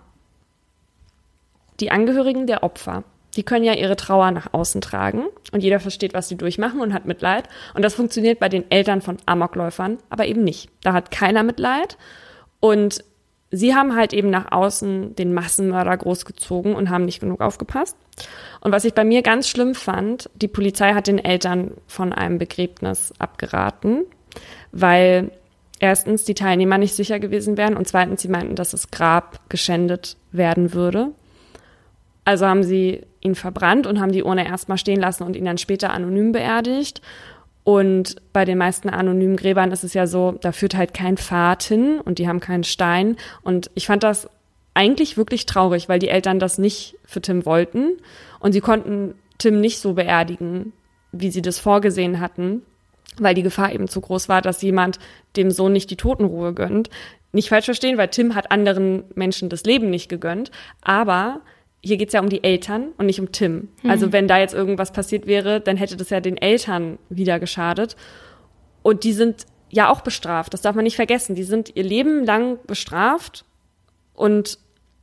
Die Angehörigen der Opfer, die können ja ihre Trauer nach außen tragen und jeder versteht, was sie durchmachen und hat Mitleid. Und das funktioniert bei den Eltern von Amokläufern aber eben nicht. Da hat keiner Mitleid und sie haben halt eben nach außen den Massenmörder großgezogen und haben nicht genug aufgepasst. Und was ich bei mir ganz schlimm fand, die Polizei hat den Eltern von einem Begräbnis abgeraten, weil erstens die Teilnehmer nicht sicher gewesen wären und zweitens sie meinten, dass das Grab geschändet werden würde. Also haben sie ihn verbrannt und haben die Urne erstmal stehen lassen und ihn dann später anonym beerdigt. Und bei den meisten anonymen Gräbern ist es ja so, da führt halt kein Pfad hin und die haben keinen Stein. Und ich fand das eigentlich wirklich traurig, weil die Eltern das nicht für Tim wollten. Und sie konnten Tim nicht so beerdigen, wie sie das vorgesehen hatten, weil die Gefahr eben zu groß war, dass jemand dem Sohn nicht die Totenruhe gönnt. Nicht falsch verstehen, weil Tim hat anderen Menschen das Leben nicht gegönnt, aber hier geht's ja um die Eltern und nicht um Tim. Mhm. Also wenn da jetzt irgendwas passiert wäre, dann hätte das ja den Eltern wieder geschadet. Und die sind ja auch bestraft, das darf man nicht vergessen. Die sind ihr Leben lang bestraft und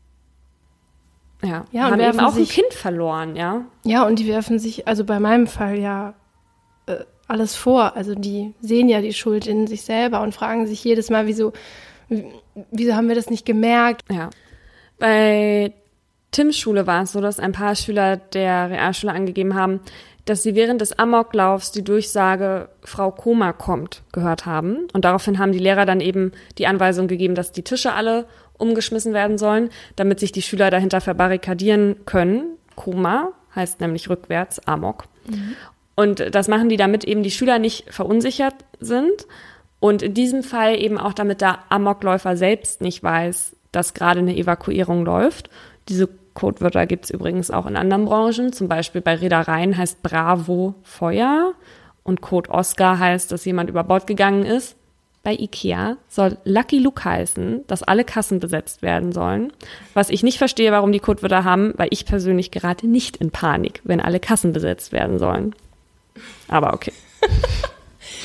ja, ja und haben eben auch sich, ein Kind verloren, ja. Ja, und die werfen sich, also bei meinem Fall ja äh, alles vor. Also die sehen ja die Schuld in sich selber und fragen sich jedes Mal, wieso, wieso haben wir das nicht gemerkt? Ja. Bei Tims Schule war es so, dass ein paar Schüler der Realschule angegeben haben, dass sie während des Amoklaufs die Durchsage Frau Koma kommt gehört haben. Und daraufhin haben die Lehrer dann eben die Anweisung gegeben, dass die Tische alle umgeschmissen werden sollen, damit sich die Schüler dahinter verbarrikadieren können. Koma heißt nämlich rückwärts, Amok. Mhm. Und das machen die, damit eben die Schüler nicht verunsichert sind. Und in diesem Fall eben auch, damit der Amokläufer selbst nicht weiß, dass gerade eine Evakuierung läuft. Diese Codewörter gibt es übrigens auch in anderen Branchen. Zum Beispiel bei Reedereien heißt Bravo Feuer und Code Oscar heißt, dass jemand über Bord gegangen ist. Bei Ikea soll Lucky Luke heißen, dass alle Kassen besetzt werden sollen. Was ich nicht verstehe, warum die Codewörter haben, weil ich persönlich gerate nicht in Panik, wenn alle Kassen besetzt werden sollen. Aber okay.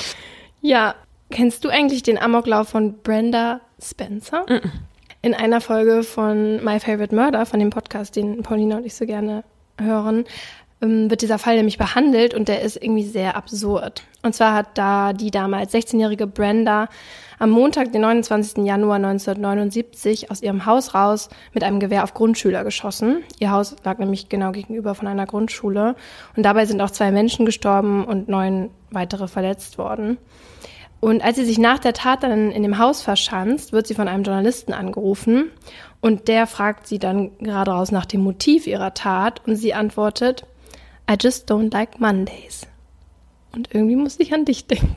Ja, kennst du eigentlich den Amoklauf von Brenda Spencer? Mm-mm. In einer Folge von My Favorite Murder, von dem Podcast, den Paulina und ich so gerne hören, wird dieser Fall nämlich behandelt und der ist irgendwie sehr absurd. Und zwar hat da die damals sechzehnjährige Brenda am Montag, den neunundzwanzigsten Januar neunzehnhundertneunundsiebzig, aus ihrem Haus raus mit einem Gewehr auf Grundschüler geschossen. Ihr Haus lag nämlich genau gegenüber von einer Grundschule. Und dabei sind auch zwei Menschen gestorben und neun weitere verletzt worden. Und als sie sich nach der Tat dann in dem Haus verschanzt, wird sie von einem Journalisten angerufen. Und der fragt sie dann gerade raus nach dem Motiv ihrer Tat. Und sie antwortet, I just don't like Mondays. Und irgendwie muss ich an dich denken.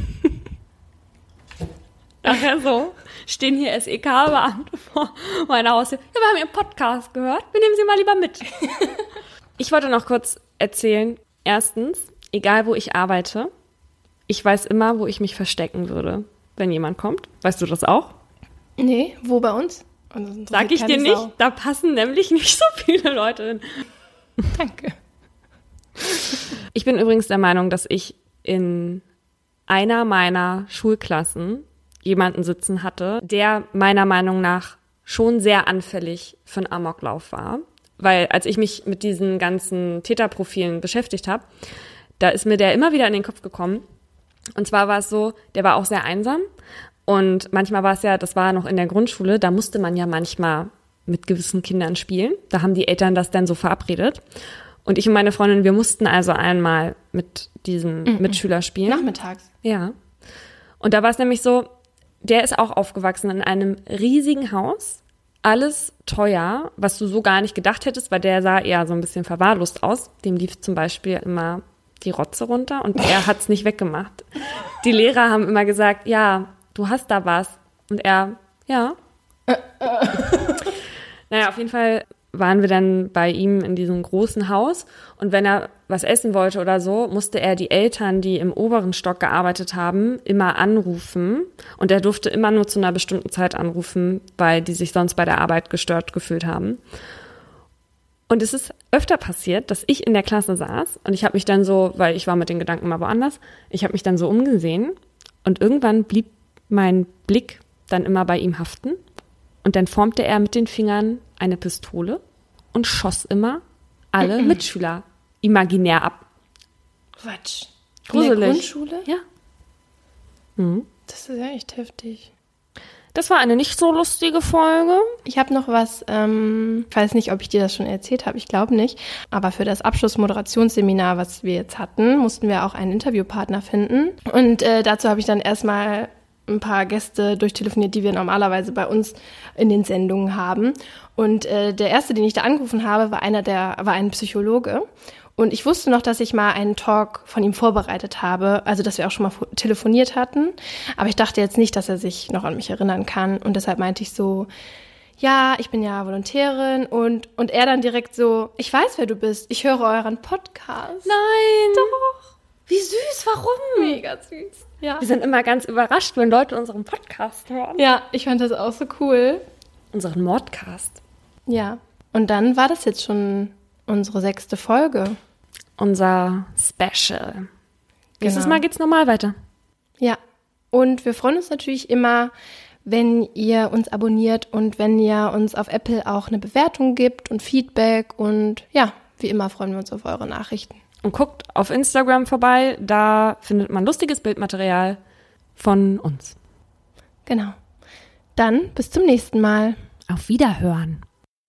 Ach ja, so. Stehen hier S E K-Beamte vor meiner Haustür. Ja, wir haben Ihren Podcast gehört. Wir nehmen Sie mal lieber mit. Ich wollte noch kurz erzählen. Erstens, egal wo ich arbeite, ich weiß immer, wo ich mich verstecken würde, wenn jemand kommt. Weißt du das auch? Nee, wo bei uns? Sag ich dir nicht. Da passen nämlich nicht so viele Leute hin. Danke. Ich bin übrigens der Meinung, dass ich in einer meiner Schulklassen jemanden sitzen hatte, der meiner Meinung nach schon sehr anfällig für einen Amoklauf war. Weil als ich mich mit diesen ganzen Täterprofilen beschäftigt habe, da ist mir der immer wieder in den Kopf gekommen. Und zwar war es so, der war auch sehr einsam. Und manchmal war es ja, das war noch in der Grundschule, da musste man ja manchmal mit gewissen Kindern spielen. Da haben die Eltern das dann so verabredet. Und ich und meine Freundin, wir mussten also einmal mit diesem mm-mm. Mitschüler spielen. Nachmittags? Ja. Und da war es nämlich so, der ist auch aufgewachsen in einem riesigen Haus. Alles teuer, was du so gar nicht gedacht hättest, weil der sah eher so ein bisschen verwahrlost aus. Dem lief zum Beispiel immer die Rotze runter und er hat's nicht weggemacht. Die Lehrer haben immer gesagt, ja, du hast da was. Und er, ja. Naja, auf jeden Fall waren wir dann bei ihm in diesem großen Haus und wenn er was essen wollte oder so, musste er die Eltern, die im oberen Stock gearbeitet haben, immer anrufen und er durfte immer nur zu einer bestimmten Zeit anrufen, weil die sich sonst bei der Arbeit gestört gefühlt haben. Und es ist öfter passiert, dass ich in der Klasse saß und ich habe mich dann so, weil ich war mit den Gedanken mal woanders, ich habe mich dann so umgesehen und irgendwann blieb mein Blick dann immer bei ihm haften und dann formte er mit den Fingern eine Pistole und schoss immer alle mm-mm. Mitschüler imaginär ab. Quatsch. Gruselig. In der Grundschule? Ja. Mhm. Das ist ja echt heftig. Das war eine nicht so lustige Folge. Ich habe noch was, ähm, ich weiß nicht, ob ich dir das schon erzählt habe, ich glaube nicht. Aber für das Abschlussmoderationsseminar, was wir jetzt hatten, mussten wir auch einen Interviewpartner finden. Und äh, dazu habe ich dann erstmal ein paar Gäste durchtelefoniert, die wir normalerweise bei uns in den Sendungen haben. Und äh, der erste, den ich da angerufen habe, war einer der, war ein Psychologe. Und ich wusste noch, dass ich mal einen Talk von ihm vorbereitet habe, also dass wir auch schon mal telefoniert hatten. Aber ich dachte jetzt nicht, dass er sich noch an mich erinnern kann. Und deshalb meinte ich so, ja, ich bin ja Volontärin. Und, und er dann direkt so, ich weiß, wer du bist. Ich höre euren Podcast. Nein. Doch. Wie süß, warum? Mega süß. Ja. Wir sind immer ganz überrascht, wenn Leute unseren Podcast hören. Ja, ich fand das auch so cool. Unseren Mordcast. Ja, und dann war das jetzt schon unsere sechste Folge. Unser Special. Genau. Nächstes Mal geht's normal weiter. Ja, und wir freuen uns natürlich immer, wenn ihr uns abonniert und wenn ihr uns auf Apple auch eine Bewertung gibt und Feedback. Und ja, wie immer freuen wir uns auf eure Nachrichten. Und guckt auf Instagram vorbei, da findet man lustiges Bildmaterial von uns. Genau. Dann bis zum nächsten Mal. Auf Wiederhören.